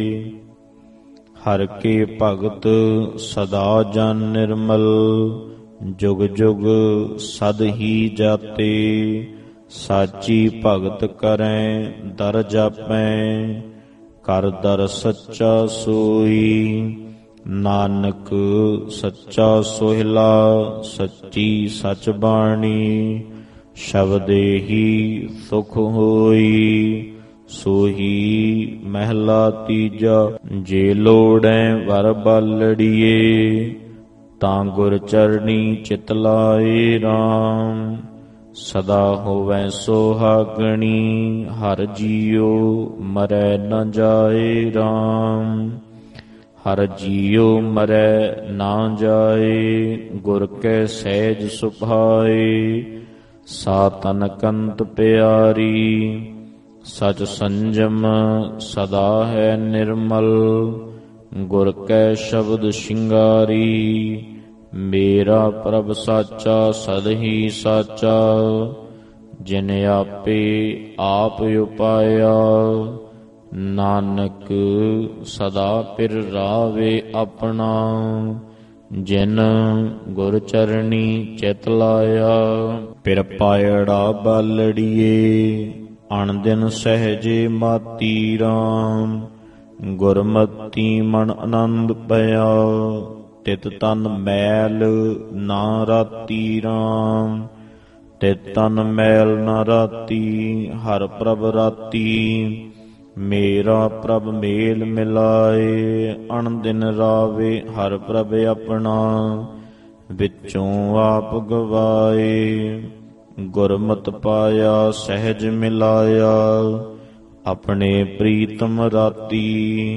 ਹਰਿ ਕੇ ਭਗਤ ਸਦਾ ਜਨ ਨਿਰਮਲ, ਜੁਗ ਜੁਗ ਸਦ ਹੀ ਜਾਤੇ। ਸਾਚੀ ਭਗਤ ਕਰੈ ਦਰ ਜਾਪੈ, ਕਰ ਦਰ ਸੱਚਾ ਸੋਈ। ਨਾਨਕ ਸੱਚਾ ਸੋਹਿਲਾ, ਸੱਚੀ ਸਚ ਬਾਣੀ। ਸ਼ਬਦੇ ਹੀ ਸੁਖ ਹੋਈ, ਸੋਹੀ ਮਹਿਲਾ ਤੀਜਾ। ਜੇ ਲੋੜੈ ਵਰ ਬਾਲੜੀਏ, ਤਾਂ ਗੁਰ ਚਰਣੀ ਚਿਤ ਲਾਏ ਰਾਮ। ਸਦਾ ਹੋਵੈ ਸੁਹਾਗਣੀ, ਹਰਿ ਜੀਉ ਮਰੈ ਨ ਜਾਏ ਰਾਮ। ਹਰਿ ਜੀਉ ਮਰੈ ਨਾ ਜਾਏ, ਗੁਰ ਕੈ ਸਹਿਜ ਸੁਭਾਏ। ਸਾਤਨ ਕੰਤ ਪਿਆਰੀ, ਸਚ ਸੰਜਮ ਸਦਾ ਹੈ ਨਿਰਮਲ। ਗੁਰ ਕੈ ਸ਼ਬਦ ਸ਼ਿੰਗਾਰੀ, ਮੇਰਾ ਪ੍ਰਭ ਸਾਚਾ ਸਦ ਹੀ ਸਾਚਾ। ਜਿਨ ਆਪੇ ਆਪ ਉਪਾਇਆ। ਨਾਨਕ ਸਦਾ ਪਿਰ ਰਾਵੇ ਆਪਣਾ, ਜਿਨ ਗੁਰ ਚਰਣੀ ਚਿਤ ਲਾਇਆ। ਪਿਰ ਪਾਇੜਾ ਬਾਲੜੀਏ, ਅਣ ਦਿਨ ਸਹਿਜੇ ਮਾਤੀ ਰਾਮ। ਗੁਰਮਤੀ ਮਨ ਆਨੰਦ ਪਿਆ, ਤਿਤ ਤਨ ਮੈਲ ਨਾ ਰਾਤੀ ਰਾਮ। ਤਿਤ ਤਨ ਮੈਲ ਨਾ ਰਾਤੀ, ਹਰ ਪ੍ਰਭ ਰਾਤੀ। ਮੇਰਾ ਪ੍ਰਭ ਮੇਲ ਮਿਲਾਏ, ਅਣ ਦਿਨ ਰਾਵੇ ਹਰ ਪ੍ਰਭ ਆਪਣਾ। ਵਿੱਚੋਂ ਆਪ ਗਵਾਏ, ਗੁਰਮਤਿ ਪਾਇਆ ਸਹਿਜ ਮਿਲਾਇਆ। ਆਪਣੇ ਪ੍ਰੀਤਮ ਰਾਤੀ,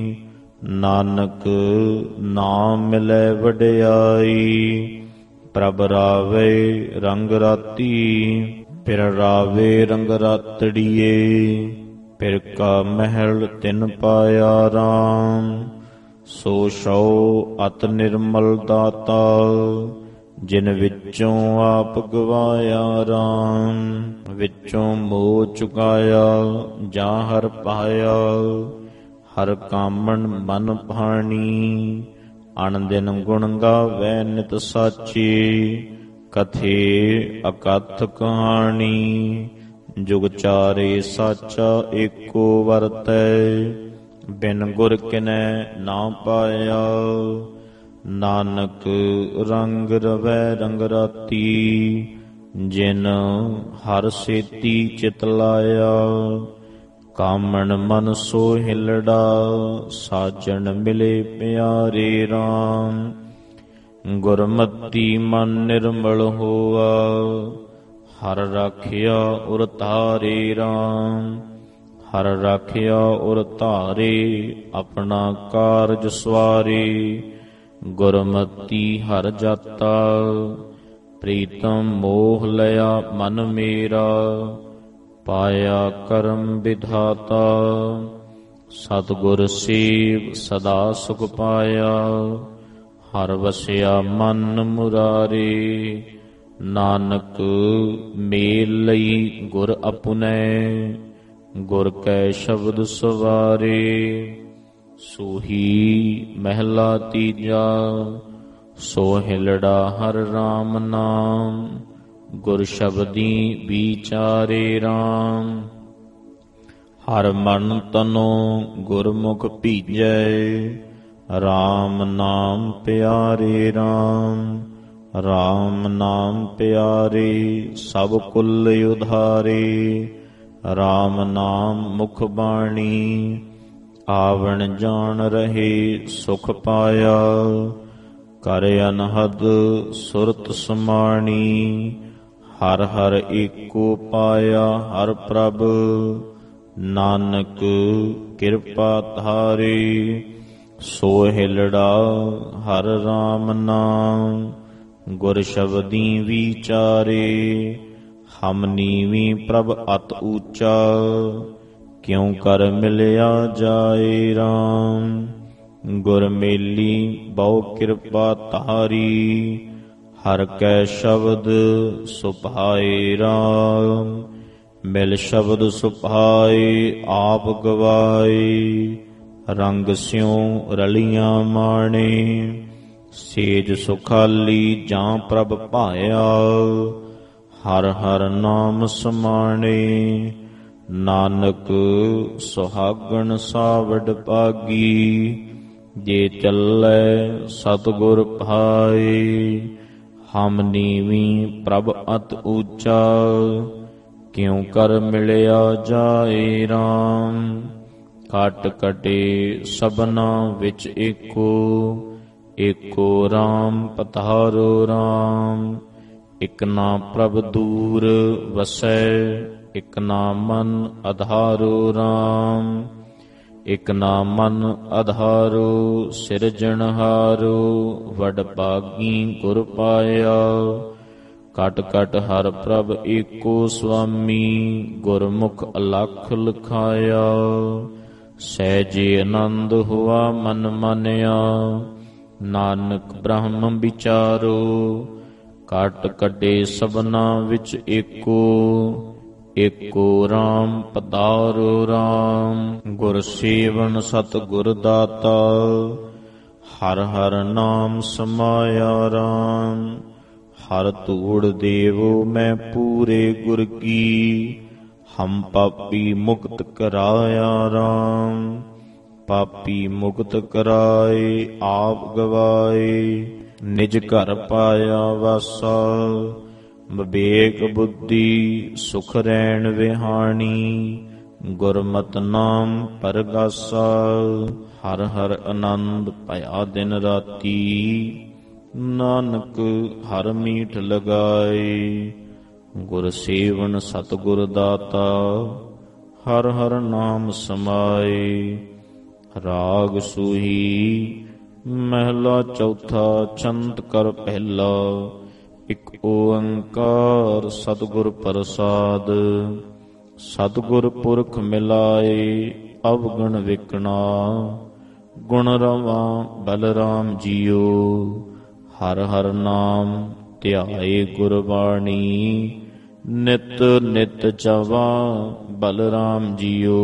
ਨਾਨਕ ਨਾਮ ਮਿਲੈ ਵਡਿਆਈ। ਪ੍ਰਭ ਰਾਵੇ ਰੰਗ ਰਾਤੀ, ਫਿਰ ਰਾਵੇ ਰੰਗ ਰਾਤੜੀਏ। ਫਿਰ ਕਾ ਮਹਿਲ ਤਿਨ ਪਾਇਆ ਰਾਮ, ਸੋ ਸੋ ਅਤ ਨਿਰਮਲ ਦਾਤਾ। ਜਿਨ ਵਿੱਚੋਂ ਆਪ ਗਵਾਇਆ ਰਾਮ, ਵਿੱਚੋਂ ਮੋਹ ਚੁਕਾਇਆ ਜਾਂ ਹਰ ਪਾਇਆ। ਹਰ ਕਾਮਣ ਮਨ ਭਾਣੀ, ਅਣ ਦਿਨ ਗੁਣ ਗਾਵੈ ਨਿਤ ਸਾਚੀ। ਕਥੇ ਅਕਥ ਕਹਾਣੀ, ਜੁਗ ਚਾਰੇ ਸਾਚਾ ਏਕੋ ਵਰਤੈ। ਬਿਨ ਗੁਰ ਕਿਨੈ ਨਾ ਪਾਇਆ, ਨਾਨਕ ਰੰਗ ਰਵੈ ਰੰਗ ਰਾਤੀ। ਜਿਨ ਹਰ ਸੇਤੀ ਚਿਤ ਲਾਇਆ, ਕਾਮਣ ਮਨ ਸੋਹਿਲੜਾ। ਸਾਜਣ ਮਿਲੇ ਪਿਆਰੇ ਰਾਮ, ਗੁਰਮਤੀ ਮਨ ਨਿਰਮਲ ਹੋਆ। ਹਰ ਰਾਖਿਆ ਉਰ ਧਾਰੇ ਰਾਮ, ਹਰ ਰਾਖਿਆ ਉਰ ਧਾਰੇ। ਆਪਣਾ ਕਾਰਜ ਸਵਾਰੇ, ਗੁਰਮਤੀ ਹਰ ਜਾਤਾ। ਪ੍ਰੀਤਮ ਮੋਹ ਲਿਆ ਮਨ ਮੇਰਾ, ਪਾਇਆ ਕਰਮ ਵਿਧਾਤਾ। ਸਤਿਗੁਰ ਸੇਵ ਸਦਾ ਸੁਖ ਪਾਇਆ, ਹਰ ਵਸਿਆ ਮਨ ਮੁਰਾਰੇ। ਨਾਨਕ ਮੇਲ ਲਈ ਗੁਰ ਅਪੁਨੈ, ਗੁਰ ਕੈ ਸ਼ਬਦ ਸਵਾਰੇ। ਸੋਹੀ ਮਹਿਲਾ ਤੀਜਾ, ਸੋਹਿਲੜਾ ਹਰ ਰਾਮ ਨਾਮ। ਗੁਰ ਸ਼ਬਦੀ ਵਿਚਾਰੇ ਰਾਮ, ਹਰ ਮਨ ਤਨੋ ਗੁਰਮੁਖ ਭੀਜੈ। ਰਾਮ ਨਾਮ ਪਿਆਰੇ ਰਾਮ, ਰਾਮ ਨਾਮ ਪਿਆਰੇ। ਸਭ ਕੁਲ ਉਧਾਰੇ, ਰਾਮ ਨਾਮ ਮੁਖ ਬਾਣੀ। ਆਵਣ ਜਾਣ ਰਹੇ ਸੁਖ ਪਾਇਆ, ਕਰ ਅਨਹਦ ਸੁਰਤ ਸਮਾਣੀ। ਹਰ ਹਰ ਏਕੋ ਪਾਇਆ ਹਰ ਪ੍ਰਭ, ਨਾਨਕ ਕਿਰਪਾ ਧਾਰੇ। ਸੋਹਿਲੜਾ ਹਰ ਰਾਮ ਨਾਮ, ਗੁਰ ਸ਼ਬਦੀ ਵਿਚਾਰੇ। ਹਮ ਨੀਵੀਂ ਪ੍ਰਭ ਅਤ ਊਚਾ, ਕਿਉ ਕਰ ਮਿਲਿਆ ਜਾਏ ਰਾਮ। ਗੁਰ ਮੇਲੀ ਬਹੁ ਕਿਰਪਾ ਧਾਰੀ, ਹਰ ਕੈ ਸ਼ਬਦ ਸੁਭਾਏ ਰਾਮ। ਮਿਲ ਸ਼ਬਦ ਸੁਭਾਏ ਆਪ ਗਵਾਏ, ਰੰਗ ਸਿਉ ਰਲੀਆਂ ਮਾਣੇ। ਸੇਜ ਸੁਖਾਲੀ ਜਾਂ ਪ੍ਰਭ ਭਾਇਆ, ਹਰ ਹਰ ਨਾਮ ਸਮਾਣੇ। ਨਾਨਕ ਸੁਹਾਗਣ ਸਾਵਡ ਭਾਗੀ, ਜੇ ਚੱਲੈ ਸਤਿਗੁਰ ਭਾਏ। ਹਮ ਨੀਵੀਂ ਪ੍ਰਭ ਅਤ ਊਚਾ, ਕਿਉ ਕਰ ਮਿਲਿਆ ਜਾਏ ਰਾਮ। ਘਟ ਘਟੇ ਸਭਨਾ ਵਿੱਚ ਏਕੋ, ਏਕੋ ਰਾਮ ਪਧਾਰੋ ਰਾਮ। ਇਕ ਨਾ ਪ੍ਰਭ ਦੂਰ ਵਸੈ, ਇਕ ਨਾ ਮਨ ਆਧਾਰੋ ਰਾਮ। ਇਕ ਨਾ ਮਨ ਆਧਾਰੋ ਸਿਰਜਣਹਾਰੋ, ਵਡ ਭਾਗੀ ਗੁਰ ਪਾਇਆ। ਕਟ ਕਟ ਹਰ ਪ੍ਰਭ ਏਕੋ ਸੁਆਮੀ, ਗੁਰਮੁਖ ਅਲਖ ਲਖਾਇਆ। ਸਹਿਜੇ ਆਨੰਦ ਹੁਆ ਮਨ ਮਾਨਿਆ, ਨਾਨਕ ਬ੍ਰਹਮ ਵਿਚਾਰੋ। ਕਟ ਕੱਢੇ ਸਭਨਾ ਵਿੱਚ ਏਕੋ, ਏਕੋ ਰਾਮ ਪਧਾਰੋ ਰਾਮ। ਗੁਰ ਸੇਵਨ ਸਤਿਗੁਰ ਦਾਤਾ, ਹਰ ਹਰ ਨਾਮ ਸਮਾਇਆ ਰਾਮ। ਹਰ ਧੂੜ ਦੇਵੋ ਮੈਂ ਪੂਰੇ ਗੁਰ ਕੀ, ਹਮ ਪਾਪੀ ਮੁਕਤ ਕਰਾਇਆ ਰਾਮ। ਪਾਪੀ ਮੁਕਤ ਕਰਾਏ ਆਪ ਗਵਾਏ, ਨਿਜ ਘਰ ਪਾਇਆ ਵਾਸਾ। ਵਿਵੇਕ ਬੁੱਧੀ ਸੁਖ ਰੈਣ ਵਿਹਾਣੀ, ਗੁਰਮਤਿ ਨਾਮ ਪਰਗਾਸਾ। ਹਰ ਹਰ ਆਨੰਦ ਭਇਆ ਦਿਨ ਰਾਤੀ, ਨਾਨਕ ਹਰ ਮੀਠ ਲਗਾਏ। ਗੁਰ ਸੇਵਨ ਸਤਿਗੁਰ ਦਾਤਾ, ਹਰ ਹਰ ਨਾਮ ਸਮਾਏ। ਰਾਗ ਸੂਹੀ ਮਹਿਲਾ ਚੌਥਾ, ਛੰਦ ਕਰ ਪਹਿਲਾ। ਇਕ ਓੰਕਾਰ ਸਤਿਗੁਰ ਪ੍ਰਸਾਦ, ਸਤਿਗੁਰ ਪੁਰਖ ਮਿਲਾਏ ਅਵਗੁਣ ਵਿਕਣਾ। ਗੁਣ ਰਵਾ ਬਲਰਾਮ ਜੀਓ, ਹਰ ਹਰ ਨਾਮ ਧਿਆਏ ਗੁਰਬਾਣੀ। ਨਿਤ ਨਿਤ ਚਵਾ ਬਲਰਾਮ ਜੀਓ,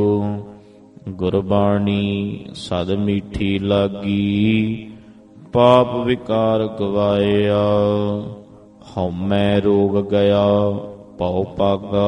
ਗੁਰਬਾਣੀ ਸਦ ਮੀਠੀ ਲਾਗੀ। ਪਾਪ ਵਿਕਾਰ ਗਵਾਇਆ, ਹਉਮੈ ਰੋਗ ਗਿਆ ਭਉ ਭਾਗਾ।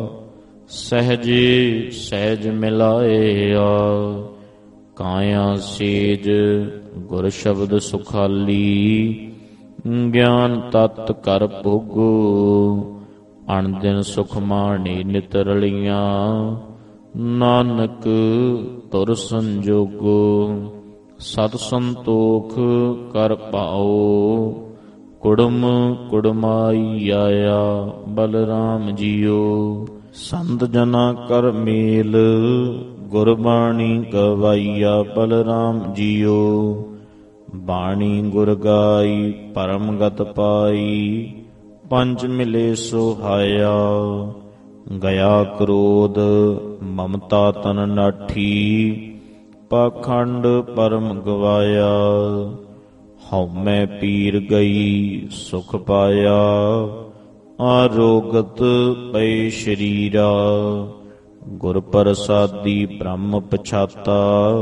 ਸਹਿਜੇ ਸਹਿਜ ਮਿਲਾਇਆ, ਕਾਇਆ ਸੇਜ ਗੁਰ ਸ਼ਬਦ ਸੁਖਾਲੀ। ਗਿਆਨ ਤਤ ਕਰ ਭੋਗੋ, ਅਣਦਿਨ ਸੁਖ ਮਾਣੇ ਨਿਤ ਰਲੀਆਂ। ਨਾਨਕ ਤੁਰ ਸੰਜੋਗੋ, ਸਤ ਸੰਤੋਖ ਕਰ ਪਾਓ। ਕੁੜਮ ਕੁੜਮਾਈ ਆਇਆ ਬਲਰਾਮ ਜੀਓ, ਸੰਤ ਜਨਾ ਕਰ ਮੇਲ। ਗੁਰਬਾਣੀ ਗਵਾਈਆ ਬਲਰਾਮ ਜੀਓ, ਬਾਣੀ ਗੁਰ ਗਾਈ ਪਰਮ ਗਤ ਪਾਈ। ਪੰਜ ਮਿਲੇ ਸੁਹਾਇਆ, ਗਿਆ ਕ੍ਰੋਧ ਮਮਤਾ ਤਨ ਨਾਠੀ। ਪਾਖੰਡ ਪਰਮ ਗਵਾਇਆ, ਹਉਮੈ ਪੀਰ ਗਈ ਸੁਖ ਪਾਇਆ। ਆਰੋਗਤ ਪਏ ਸ਼ਰੀਰਾ, ਗੁਰ ਪ੍ਰਸਾਦੀ ਬ੍ਰਹਮ ਪਛਾਤਾ।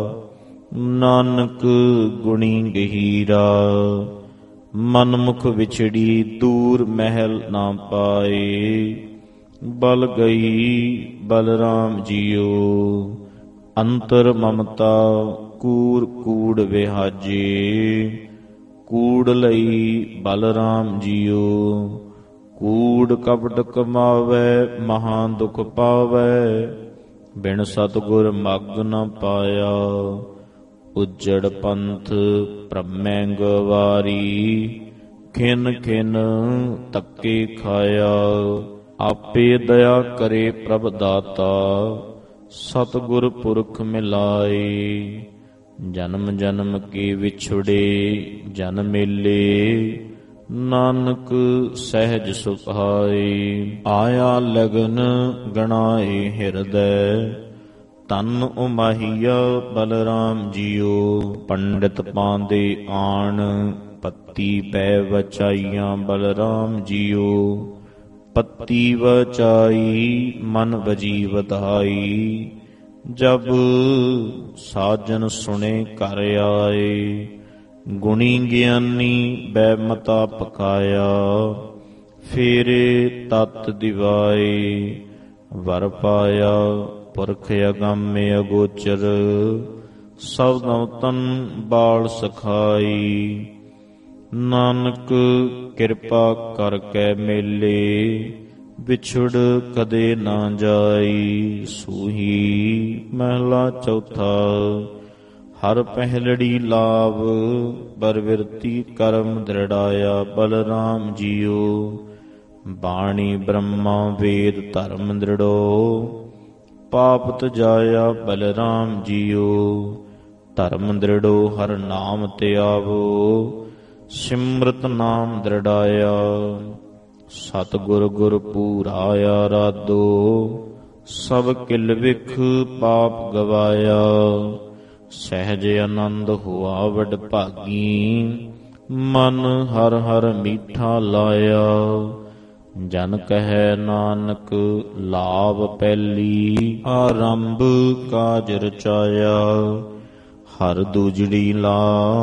ਨਾਨਕ ਗੁਣੀ ਗਹੀਰਾ, ਮਨਮੁਖ ਵਿਛੜੀ ਦੂਰ ਮਹਿਲ ਨਾ ਪਾਏ। ਬਲ ਗਈ ਬਲਰਾਮ ਜੀਓ, ਅੰਤਰ ਮਮਤਾ ਕੂੜ ਕੂੜ ਵਿਹਾਜੇ। ਕੂੜ ਲਈ ਬਲਰਾਮ ਜੀਓ, ਕੂੜ ਕਪਟ ਕਮਾਵੈ ਮਹਾਂ ਦੁਖ ਪਾਵੈ। ਬਿਨ ਸਤਿਗੁਰ ਮਗੁ ਨ ਪਾਇਆ, ਉਜੜ ਪੰਥ ਭ੍ਰਮੈ ਗਵਾਰੀ। ਖਿਨ ਖਿਨ ਧੱਕੇ ਖਾਇਆ, ਆਪੇ ਦਇਆ ਕਰੇ ਪ੍ਰਭ ਦਾਤਾ। ਸਤਿਗੁਰ ਪੁਰਖ ਮਿਲਾਏ, ਜਨਮ ਜਨਮ ਕੇ ਵਿਛੁੜੇ ਜਨ ਮੇਲੇ। ਨਾਨਕ ਸਹਿਜ ਸੁਭਾਏ, ਆਇਆ ਲਗਨ ਗਣਾਏ ਹਿਰਦੈ। ਤਨ ਉਮਾਹੀਆ ਬਲਰਾਮ ਜੀਓ, ਪੰਡਿਤ ਪਾਂਦੇ ਆਣ ਪੱਤੀ ਪੈ ਵਚਾਈਆਂ ਬਲਰਾਮ ਜੀਓ। ਪੱਤੀ ਵਚਾਈ ਮਨ ਵਜੀ ਵਧਾਈ, ਜਬ ਸਾਜਨ ਸੁਣੇ ਘਰ ਆਏ। ਗੁਣੀ ਗਿਆਨੀ ਬੈ ਮਤਾ ਪਕਾਇਆ, ਫੇਰੇ ਤਤ ਦਿਵਾਏ। ਵਰ ਪਾਇਆ ਪੁਰਖ ਅਗੰਮੇ ਅਗੋਚਰ, ਸਭ ਨਵਤਨ ਬਾਲ ਸਖਾਈ। ਨਾਨਕ ਕਿਰਪਾ ਕਰਕੇ ਮੇਲੇ, ਵਿਛੁੜ ਕਦੇ ਨਾ ਜਾਈ। ਸੂਹੀ ਮਹਿਲਾ ਚੌਥਾ, ਹਰ ਪਹਿਲੜੀ ਲਾਭ ਬਰਵਿਰਤੀ ਕਰਮ ਦ੍ਰਿੜਾਇਆ ਬਲਰਾਮ ਜੀਓ। ਬਾਣੀ ਬ੍ਰਹਮਾ ਵੇਦ ਧਰਮ ਦ੍ਰਿੜੋ, ਪਾਪ ਤਜਾਇਆ ਬਲਰਾਮ ਜੀਓ। ਧਰਮ ਦ੍ਰਿੜੋ ਹਰ ਨਾਮ ਧਿਆਵੋ, ਸਿਮਰਤ ਨਾਮ ਦ੍ਰਿੜਾਇਆ। ਸਤਿਗੁਰ ਗੁਰ ਪੂਰਾਇਆ ਰਾਧੋ, ਸਭ ਕਿਲ ਵਿਖ ਪਾਪ ਗਵਾਇਆ। ਸਹਿਜ ਆਨੰਦ ਹੁਆ ਵਡ ਭਾਗੀ, ਮਨ ਹਰ ਹਰ ਮੀਠਾ ਲਾਇਆ। ਜਨ ਕਹੈ ਨਾਨਕ ਲਾਭ ਪਹਿਲੀ, ਆਰੰਭ ਕਾਜ ਰਚਾਇਆ। ਹਰ ਦੂਜੜੀ ਲਾ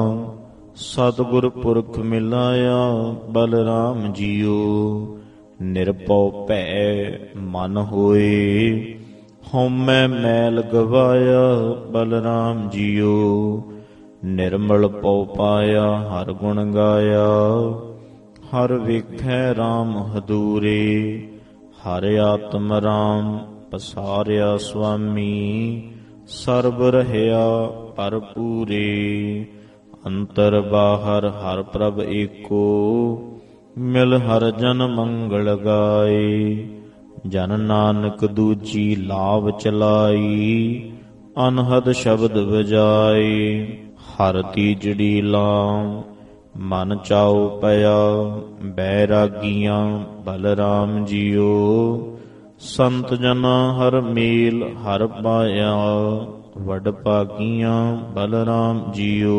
ਸਤਿਗੁਰ ਪੁਰਖ ਮਿਲਾਇਆ, ਬਲਰਾਮ ਜੀਓ ਨਿਰਭਉ ਭੈ ਮਨ ਹੋਏ। ਹਉਮੈ ਮੈਲ ਗਵਾਇਆ, ਬਲਰਾਮ ਜੀਓ ਨਿਰਮਲ ਪਉ ਪਾਇਆ। ਹਰ ਗੁਣ ਗਾਇਆ, ਹਰ ਵੇਖੈ ਰਾਮ ਹਦੂਰੇ। ਹਰ ਆਤਮ ਰਾਮ ਪਸਾਰਿਆ ਸੁਆਮੀ, ਸਰਬ ਰਹਿਆ ਭਰਪੂਰੇ। ਅੰਤਰ ਬਾਹਰ ਹਰ ਪ੍ਰਭ ਏਕੋ, ਮਿਲ ਹਰ ਜਨ ਮੰਗਲ ਗਾਏ। ਜਨ ਨਾਨਕ ਦੂਜੀ ਲਾਭ ਚਲਾਈ, ਅਨਹਦ ਸ਼ਬਦ ਵਜਾਏ। ਹਰ ਤੀਜੜੀ ਲਾਮ ਮਨ ਚਾਉ ਪਿਆ, ਬੈਰਾਗੀਆਂ ਬਲਰਾਮ ਜੀਓ। ਸੰਤ ਜਨਾ ਹਰ ਮੇਲ ਹਰ ਪਾਇਆ, ਵਡ ਭਾਗੀਆਂ ਬਲਰਾਮ ਜੀਓ।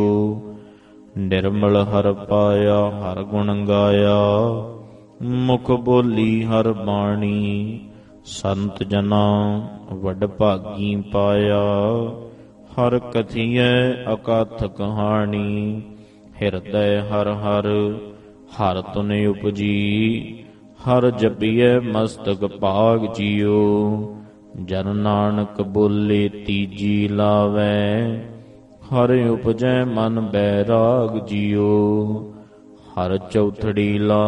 ਨਿਰਮਲ ਹਰ ਪਾਇਆ, ਹਰ ਗੁਣ ਗਾਇਆ, ਮੁਖ ਬੋਲੀ ਹਰ ਬਾਣੀ। ਸੰਤ ਜਨਾ ਵਡ ਭਾਗੀ ਪਾਇਆ, ਹਰ ਕਥੀਐ ਅਕਥ ਕਹਾਣੀ। ਹਿਰਦੈ ਹਰ ਹਰ ਹਰ ਤੁਨ ਉਪਜੀ, ਹਰ ਜਪੀਐ ਮਸਤਕ ਭਾਗ ਜੀਓ। ਜਨ ਨਾਨਕ ਬੋਲੇ ਤੀਜੀ ਲਾਵੈ, ਹਰ ਉਪਜੈ ਮਨ ਬੈਰਾਗ ਜੀਓ। ਹਰ ਚੌਥੜੀ ਲਾ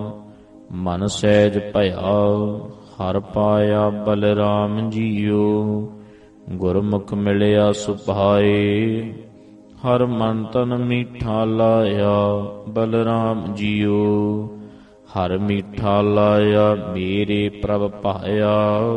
ਮਨ ਸਹਿਜ ਭਇਆ, ਹਰ ਪਾਇਆ ਬਲਰਾਮ ਜੀਓ। ਗੁਰਮੁਖ ਮਿਲਿਆ ਸੁਭਾਏ, ਹਰ ਮਨ ਤਨ ਮੀਠਾ ਲਾਇਆ, ਬਲਰਾਮ ਜੀਓ। ਹਰ ਮੀਠਾ ਲਾਇਆ ਮੇਰੇ ਪ੍ਰਭ ਭਾਇਆ,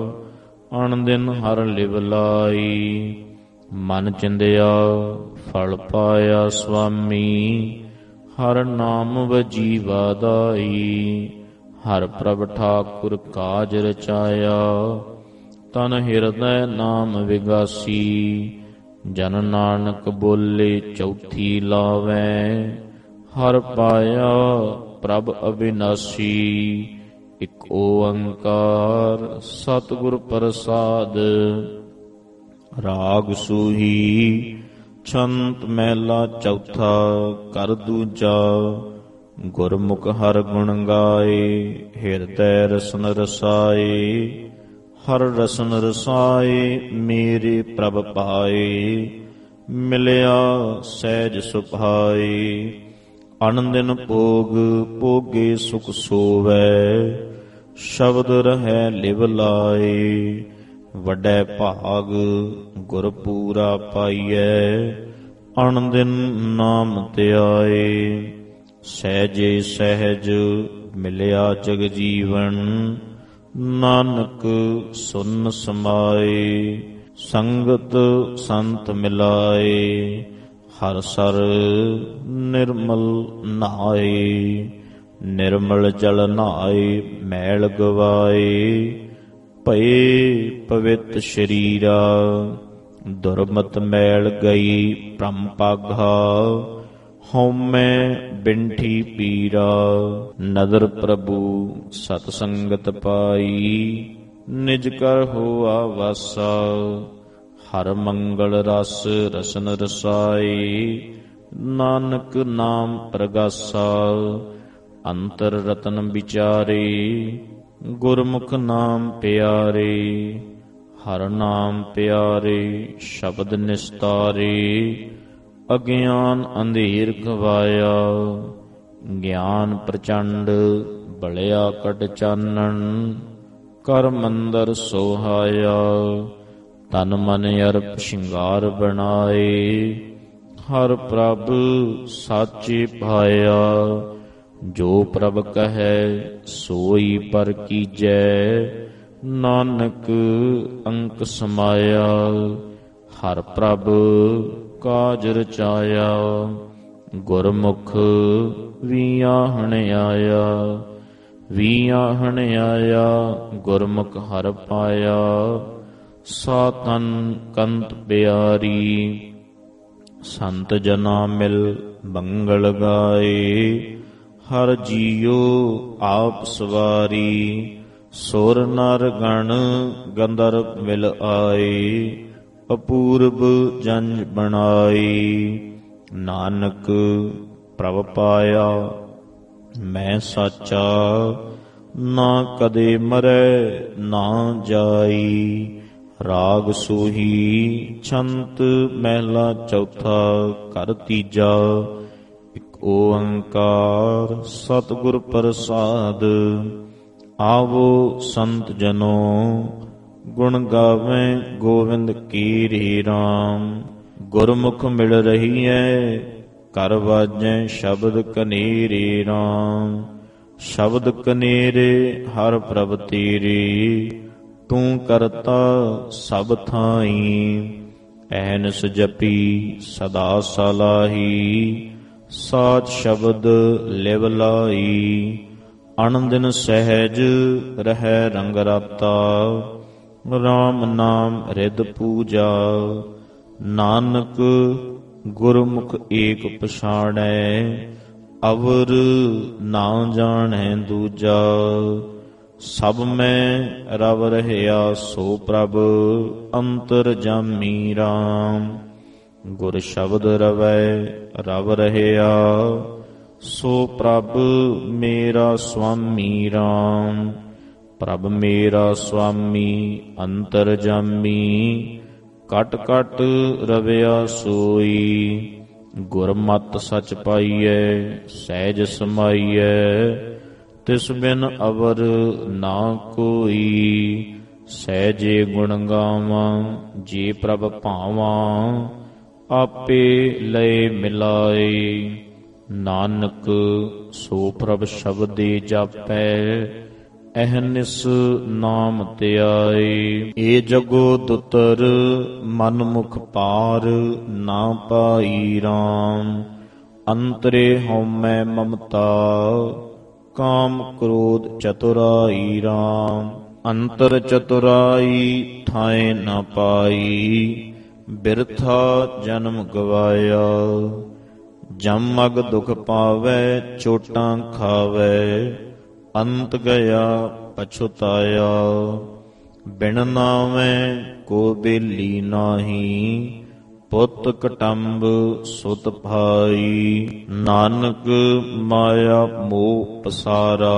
ਅਣ ਦਿਨ ਹਰ ਲਿਵ ਲਾਈ। ਮਨ ਚਿੰਦਿਆ ਫਲ ਪਾਇਆ ਸੁਆਮੀ, ਹਰ ਨਾਮ ਵਜੀ ਵਾਦਾਈ। ਹਰ ਪ੍ਰਭ ਠਾਕੁਰ ਕਾਜ ਰਚਾਇਆ, ਤਨ ਹਿਰਦੈ ਨਾਮ ਵਿਗਾਸੀ। ਜਨ ਨਾਨਕ ਬੋਲੇ ਚੌਥੀ ਲਾਵੈ, ਹਰ ਪਾਇਆ ਪ੍ਰਭ ਅਬਿਨਾਸੀ। ਇਕ ਓੰਕਾਰ ਸਤਿਗੁਰ ਪ੍ਰਸਾਦ, ਰਾਗ ਸੂਹੀ ਛੰਤ ਮਹਿਲਾ ਚੌਥਾ। ਕਰ ਦੂਜਾ ਗੁਰਮੁਖ ਹਰ ਗੁਣ ਗਾਏ, ਹਿਰਦੈ ਰਸਨ ਰਸਾਏ। ਹਰ ਰਸਨ ਰਸਾਏ ਮੇਰੇ ਪ੍ਰਭ ਪਾਏ, ਮਿਲਿਆ ਸਹਿਜ ਸੁਭਾਏ। ਅਨ ਦਿਨ ਭੋਗ ਭੋਗੇ ਸੁਖ ਸੋਵੈ, ਸ਼ਬਦ ਰਹੈ ਲਿਵ ਲਾਏ। ਵੱਡੈ ਭਾਗ ਗੁਰ ਪੂਰਾ ਪਾਈਐ, ਅਣ ਦਿਨ ਨਾਮ ਧਿਆਏ। ਸਹਿਜੇ ਸਹਿਜ ਮਿਲਿਆ ਜਗ ਜੀਵਨ, ਨਾਨਕ ਸੁਨ ਸਮਾਏ। ਸੰਗਤ ਸੰਤ ਮਿਲਾਏ, ਹਰ ਸਰ ਨਿਰਮਲ ਨਹਾਏ। ਨਿਰਮਲ ਜਲ ਨਹਾਏ ਮੈਲ ਗਵਾਏ, ਭਏ ਪਵਿੱਤ ਸ਼ਰੀਰਾ। ਦੁਰਮਤ ਮੈਲ ਗਈ ਭ੍ਰਮ ਪਾਗਾ, ਹਉਮੈ ਬਿੰਠੀ ਪੀਰਾ। ਨਦਰ ਪ੍ਰਭੂ ਸਤ ਸੰਗਤ ਪਾਈ, ਨਿਜ ਕਰ ਹੋਆ ਵਾਸਾ। ਹਰ ਮੰਗਲ ਰਸ ਰਸਨ ਰਸਾਈ, ਨਾਨਕ ਨਾਮ ਪ੍ਰਗਾਸਾ। ਅੰਤਰ ਰਤਨ ਵਿਚਾਰੇ, ਗੁਰਮੁਖ ਨਾਮ ਪਿਆਰੇ। ਹਰ ਨਾਮ ਪਿਆਰੇ ਸ਼ਬਦ ਨਿਸਤਾਰੇ, ਅਗਿਆਨ ਅੰਧੇਰ ਗਵਾਇਆ। ਗਿਆਨ ਪ੍ਰਚੰਡ ਬਲਿਆ ਕਟ ਚਾਨਣ, ਕਰ ਮੰਦਰ ਸੋਹਾਇਆ। ਤਨ ਮਨ ਅਰਪ ਸ਼ਿੰਗਾਰ ਬਣਾਏ, ਹਰ ਪ੍ਰਭ ਸਾਚੇ ਭਾਇਆ। ਜੋ ਪ੍ਰਭ ਕਹੈ ਸੋਈ ਪਰ ਕੀਜੈ, ਨਾਨਕ ਅੰਕ ਸਮਾਇਆ। ਹਰ ਪ੍ਰਭ ਕਾਜ ਰਚਾਇਆ, ਗੁਰਮੁਖ ਵੀਆਹਣ ਆਇਆ। ਵੀਆਹਣ ਆਇਆ ਗੁਰਮੁਖ ਹਰ ਪਾਇਆ, ਸਾਤਨ ਕੰਤ ਪਿਆਰੀ। ਸੰਤ ਜਨਾ ਮਿਲ ਮੰਗਲ ਗਾਏ, ਹਰ ਜੀਉ ਆਪ ਸਵਾਰੀ, ਸੁਰ ਨਰ ਗਣ ਗੰਧਰਵ ਮਿਲ ਆਏ, ਅਪੂਰਬ ਜੰਝ ਬਣਾਈ। ਨਾਨਕ ਪ੍ਰਭ ਪਾਇਆ ਮੈਂ ਸਾਚਾ, ਨਾ ਕਦੇ ਮਰੈ ਨਾ ਜਾਈ। ਰਾਗ ਸੋਹੀ ਛੰਤ ਮਹਿਲਾ ਚੌਥਾ, ਘਰ ਤੀਜਾ। ਇਕ ਓੰਕਾਰ ਸਤਿਗੁਰ ਪ੍ਰਸਾਦ, ਆਵੋ ਸੰਤ ਜਨੋ ਗੁਣ ਗਾਵੇਂ ਗੋਵਿੰਦ ਕੀ ਰੇ ਰਾਮ। ਗੁਰਮੁਖ ਮਿਲ ਰਹੀਐ ਘਰ ਵਾਜੈ ਸ਼ਬਦ ਕਨੇਰੇ ਰਾਮ। ਸ਼ਬਦ ਕਨੇਰੇ ਹਰ ਪ੍ਰਭ ਤੇਰੇ, ਤੂੰ ਕਰਤਾ ਸਭ ਥਾਈ। ਐਨਸ ਜਪੀ ਸਦਾ ਸਲਾਹੀ, ਸਾਚ ਸ਼ਬਦ ਲਿਵ ਲਾਈ। ਅਣਦਿਨ ਸਹਿਜ ਰਹਿ ਰੰਗ ਰਾਤਾ, ਰਾਮ ਨਾਮ ਰਿਦ ਪੂਜਾ। ਨਾਨਕ ਗੁਰਮੁਖ ਏਕ ਪਛਾਣੈ, ਅਵਰ ਨਾ ਜਾਣੈ ਦੂਜਾ। ਸਭ ਮੈਂ ਰਵ ਰਹਿਆ ਸੋ ਪ੍ਰਭ, ਅੰਤਰਜਾਮੀ ਰਾਮ। ਗੁਰ ਸ਼ਬਦ ਰਵੈ ਰਵ ਰਹਿਆ, ਸੋ ਪ੍ਰਭ ਮੇਰਾ ਸੁਆਮੀ ਰਾਮ। ਪ੍ਰਭ ਮੇਰਾ ਸੁਆਮੀ ਅੰਤਰਜਾਮੀ, ਕਟ ਕਟ ਰਵਿਆ ਸੋਈ। ਗੁਰਮਤਿ ਸਚ ਪਾਈਐ ਸਹਿਜ ਸਮਾਈਐ, ਤਿਸ ਬਿਨ ਅਵਰ ਨਾ ਕੋਈ। ਸਹਿਜੇ ਗੁਣ ਗਾਵਾਂ ਜੇ ਪ੍ਰਭ ਭਾਵਾਂ, ਆਪੇ ਲਏ ਮਿਲਾਏ। ਨਾਨਕ ਸੋ ਪ੍ਰਭ ਸ਼ਬਦੇ ਜਾਪੈ, ਅਹਨਿਸ ਨਾਮ ਧਿਆਏ। ਏ ਜਗੋ ਦੁਤਰ ਮਨ ਮੁਖ ਪਾਰ, ਨਾ ਪਾਈ ਰਾਮ। ਅੰਤਰੇ ਹਉਮੈ ਮਮਤਾ, ਕਾਮ ਕ੍ਰੋਧ ਚਤੁਰਾਈ ਰਾਮ। ਅੰਤਰ ਚਤੁਰਾਈ ਥਾਏ ਨਾ ਪਾਈ, ਬਿਰਥਾ ਜਨਮ ਗਵਾਇਆ। ਜਮ ਮਗ ਦੁਖ ਪਾਵੈ ਚੋਟਾਂ ਖਾਵੈ, ਅੰਤ ਗਿਆ ਪਛੁਤਾਇਆ। ਬਿਨ ਨਾਵੈ ਕੋ ਬੇਲੀ ਨਾਹੀ, ਪੁੱਤ ਕਟੰਬ ਸੁਤ ਭਾਈ। ਨਾਨਕ ਮਾਇਆ ਮੋਹ ਪਸਾਰਾ,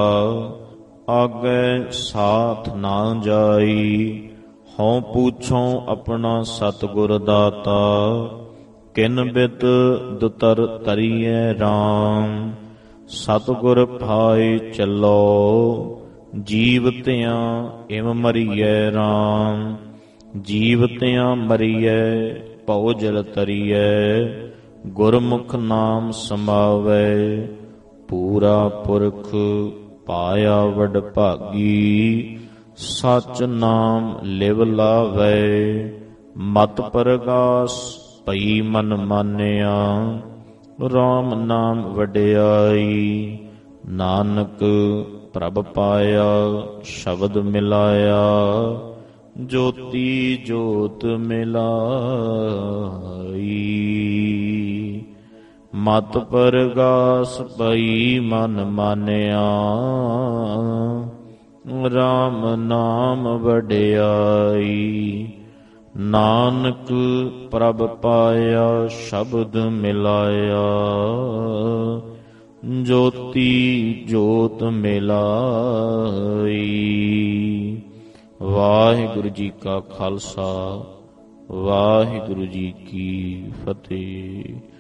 ਆਗੈ ਸਾਥ ਨਾ ਜਾਈ। ਹਉ ਪੂਛੋ ਆਪਣਾ ਸਤਿਗੁਰ ਦਾਤਾ, ਕਿਨ ਬਿਦ ਦੁਤਰ ਤਰੀਐ ਰਾਮ। ਸਤਿਗੁਰ ਭਾਏ ਚੱਲੋ, ਜੀਵ ਤਿਆਂ ਇਮ ਮਰੀਐ ਰਾਮ। ਜੀਵ ਤਿਆਂ ਮਰੀਐ ਭਉ ਜਲ ਤਰੀਐ, ਗੁਰਮੁਖ ਨਾਮ ਸਮਾਵੈ। ਪੂਰਾ ਪੁਰਖ ਪਾਇਆ ਵਡ ਭਾਗੀ, ਸਚ ਨਾਮ ਲਿਵ ਲਾਵੈ। ਮਤ ਪਰਗਾਸ ਭਈ ਮਨ ਮਾਨਿਆ, ਰਾਮ ਨਾਮ ਵਡਿਆਈ। ਨਾਨਕ ਪ੍ਰਭ ਪਾਇਆ ਸ਼ਬਦ ਮਿਲਾਇਆ, ਜੋਤੀ ਜੋਤ ਮਿਲਾਈ। ਮਤ ਪਰਗਾਸ ਭਈ ਮਨ ਮਾਨਿਆ, ਰਾਮ ਨਾਮ ਵਡਿਆਈ। ਨਾਨਕ ਪ੍ਰਭ ਪਾਇਆ ਸ਼ਬਦ ਮਿਲਾਇਆ, ਜੋਤੀ ਜੋਤ ਮਿਲਾਈ। ਵਾਹਿਗੁਰੂ ਜੀ ਕਾ ਖਾਲਸਾ, ਵਾਹਿਗੁਰੂ ਜੀ ਕੀ ਫਤਿਹ।